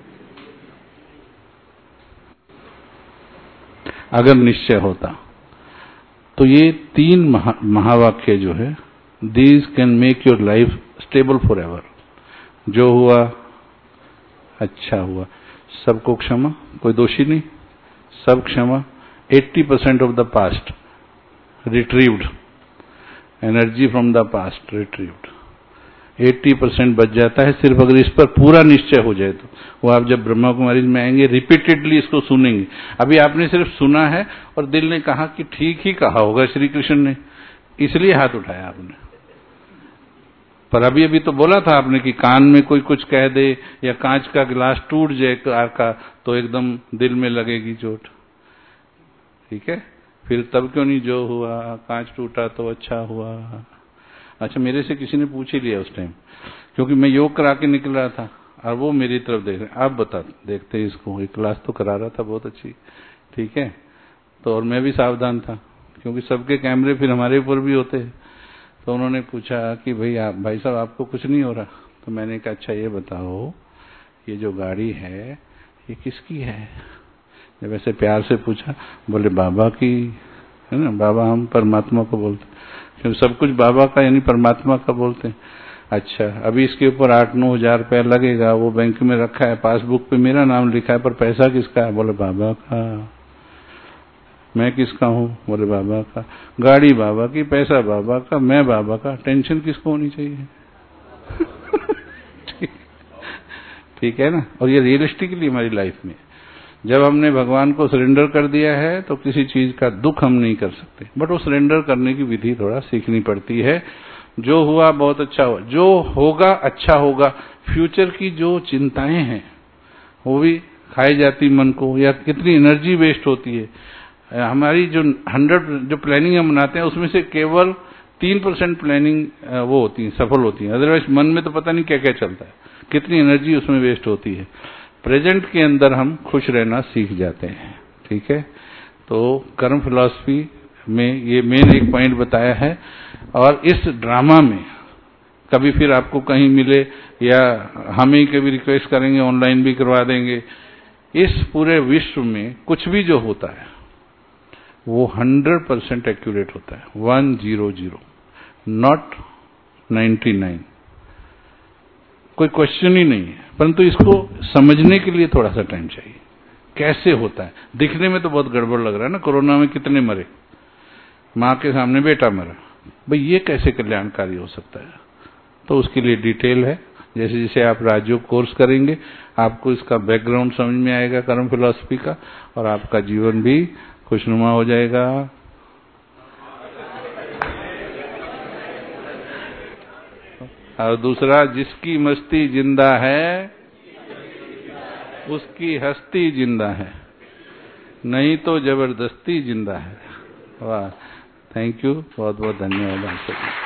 अगर निश्चय होता तो ये तीन महा, महावाक्य जो है, these can make your life stable forever. जो हुआ अच्छा हुआ, सबको क्षमा, कोई दोषी नहीं, सब क्षमा। अस्सी percent of the past retrieved, energy from the past retrieved. अस्सी परसेंट बच जाता है सिर्फ अगर इस पर पूरा निश्चय हो जाए तो। वो आप जब ब्रह्मा कुमारी में आएंगे रिपीटेडली इसको सुनेंगे। अभी आपने सिर्फ सुना है और दिल ने कहा कि ठीक ही कहा होगा श्री कृष्ण ने, इसलिए हाथ उठाया आपने। पर अभी अभी तो बोला था आपने कि कान में कोई कुछ कह दे या कांच का गिलास टूट जाए कार का तो एकदम दिल में लगेगी चोट, ठीक है? फिर तब क्यों नहीं जो हुआ, कांच टूटा तो अच्छा हुआ। अच्छा, मेरे से किसी ने पूछ ही लिया उस टाइम, क्योंकि मैं योग करा के निकल रहा था और वो मेरी तरफ देख रहे, आप बता देखते हैं इसको, एक क्लास तो करा रहा था बहुत अच्छी, ठीक है? तो और मैं भी सावधान था क्योंकि सबके कैमरे फिर हमारे ऊपर भी होते हैं। तो उन्होंने पूछा कि भाई आप भाई साहब आपको कुछ नहीं हो रहा? तो मैंने कहा अच्छा ये बताओ, ये जो गाड़ी है ये किसकी है? जब ऐसे प्यार से पूछा, बोले बाबा की है ना, बाबा हम परमात्मा को बोलते हैं, क्योंकि सब कुछ बाबा का यानी परमात्मा का बोलते हैं। अच्छा, अभी इसके ऊपर आठ नौ हजार रुपया लगेगा, वो बैंक में रखा है, पासबुक पे मेरा नाम लिखा है, पर पैसा किसका है? बोले बाबा का। मैं किसका हूँ? बोले बाबा का। गाड़ी बाबा की, पैसा बाबा का, मैं बाबा का, टेंशन किसको होनी चाहिए? ठीक, ठीक है ना? और ये रियलिस्टिकली हमारी लाइफ में जब हमने भगवान को सरेंडर कर दिया है तो किसी चीज का दुख हम नहीं कर सकते, बट वो सरेंडर करने की विधि थोड़ा सीखनी पड़ती है। जो हुआ बहुत अच्छा हुआ, जो होगा अच्छा होगा। फ्यूचर की जो चिंताएं हैं वो भी खाई जाती मन को, या कितनी एनर्जी वेस्ट होती है। हमारी जो हंड्रेड जो प्लानिंग हम बनाते हैं उसमें से केवल तीन परसेंट प्लानिंग वो होती है, सफल होती है, अदरवाइज मन में तो पता नहीं क्या क्या चलता है, कितनी एनर्जी उसमें वेस्ट होती है। प्रेजेंट के अंदर हम खुश रहना सीख जाते हैं, ठीक है? तो कर्म फिलॉसफी में ये मेन एक पॉइंट बताया है। और इस ड्रामा में कभी फिर आपको कहीं मिले या हम ही कभी रिक्वेस्ट करेंगे ऑनलाइन भी करवा देंगे, इस पूरे विश्व में कुछ भी जो होता है वो हंड्रेड परसेंट एक्यूरेट होता है, one zero zero, not ninety nine. कोई क्वेश्चन ही नहीं है, परंतु इसको समझने के लिए थोड़ा सा टाइम चाहिए। कैसे होता है? दिखने में तो बहुत गड़बड़ लग रहा है ना, कोरोना में कितने मरे, माँ के सामने बेटा मरा, भाई ये कैसे कल्याणकारी हो सकता है? तो उसके लिए डिटेल है, जैसे जैसे आप राजयोग कोर्स करेंगे आपको इसका बैकग्राउंड समझ में आएगा कर्म फिलॉसफी का, और आपका जीवन भी खुशनुमा हो जाएगा। और दूसरा, जिसकी मस्ती जिंदा है उसकी हस्ती जिंदा है, नहीं तो जबरदस्ती जिंदा है। वाह, थैंक यू, बहुत बहुत धन्यवाद आप सभी।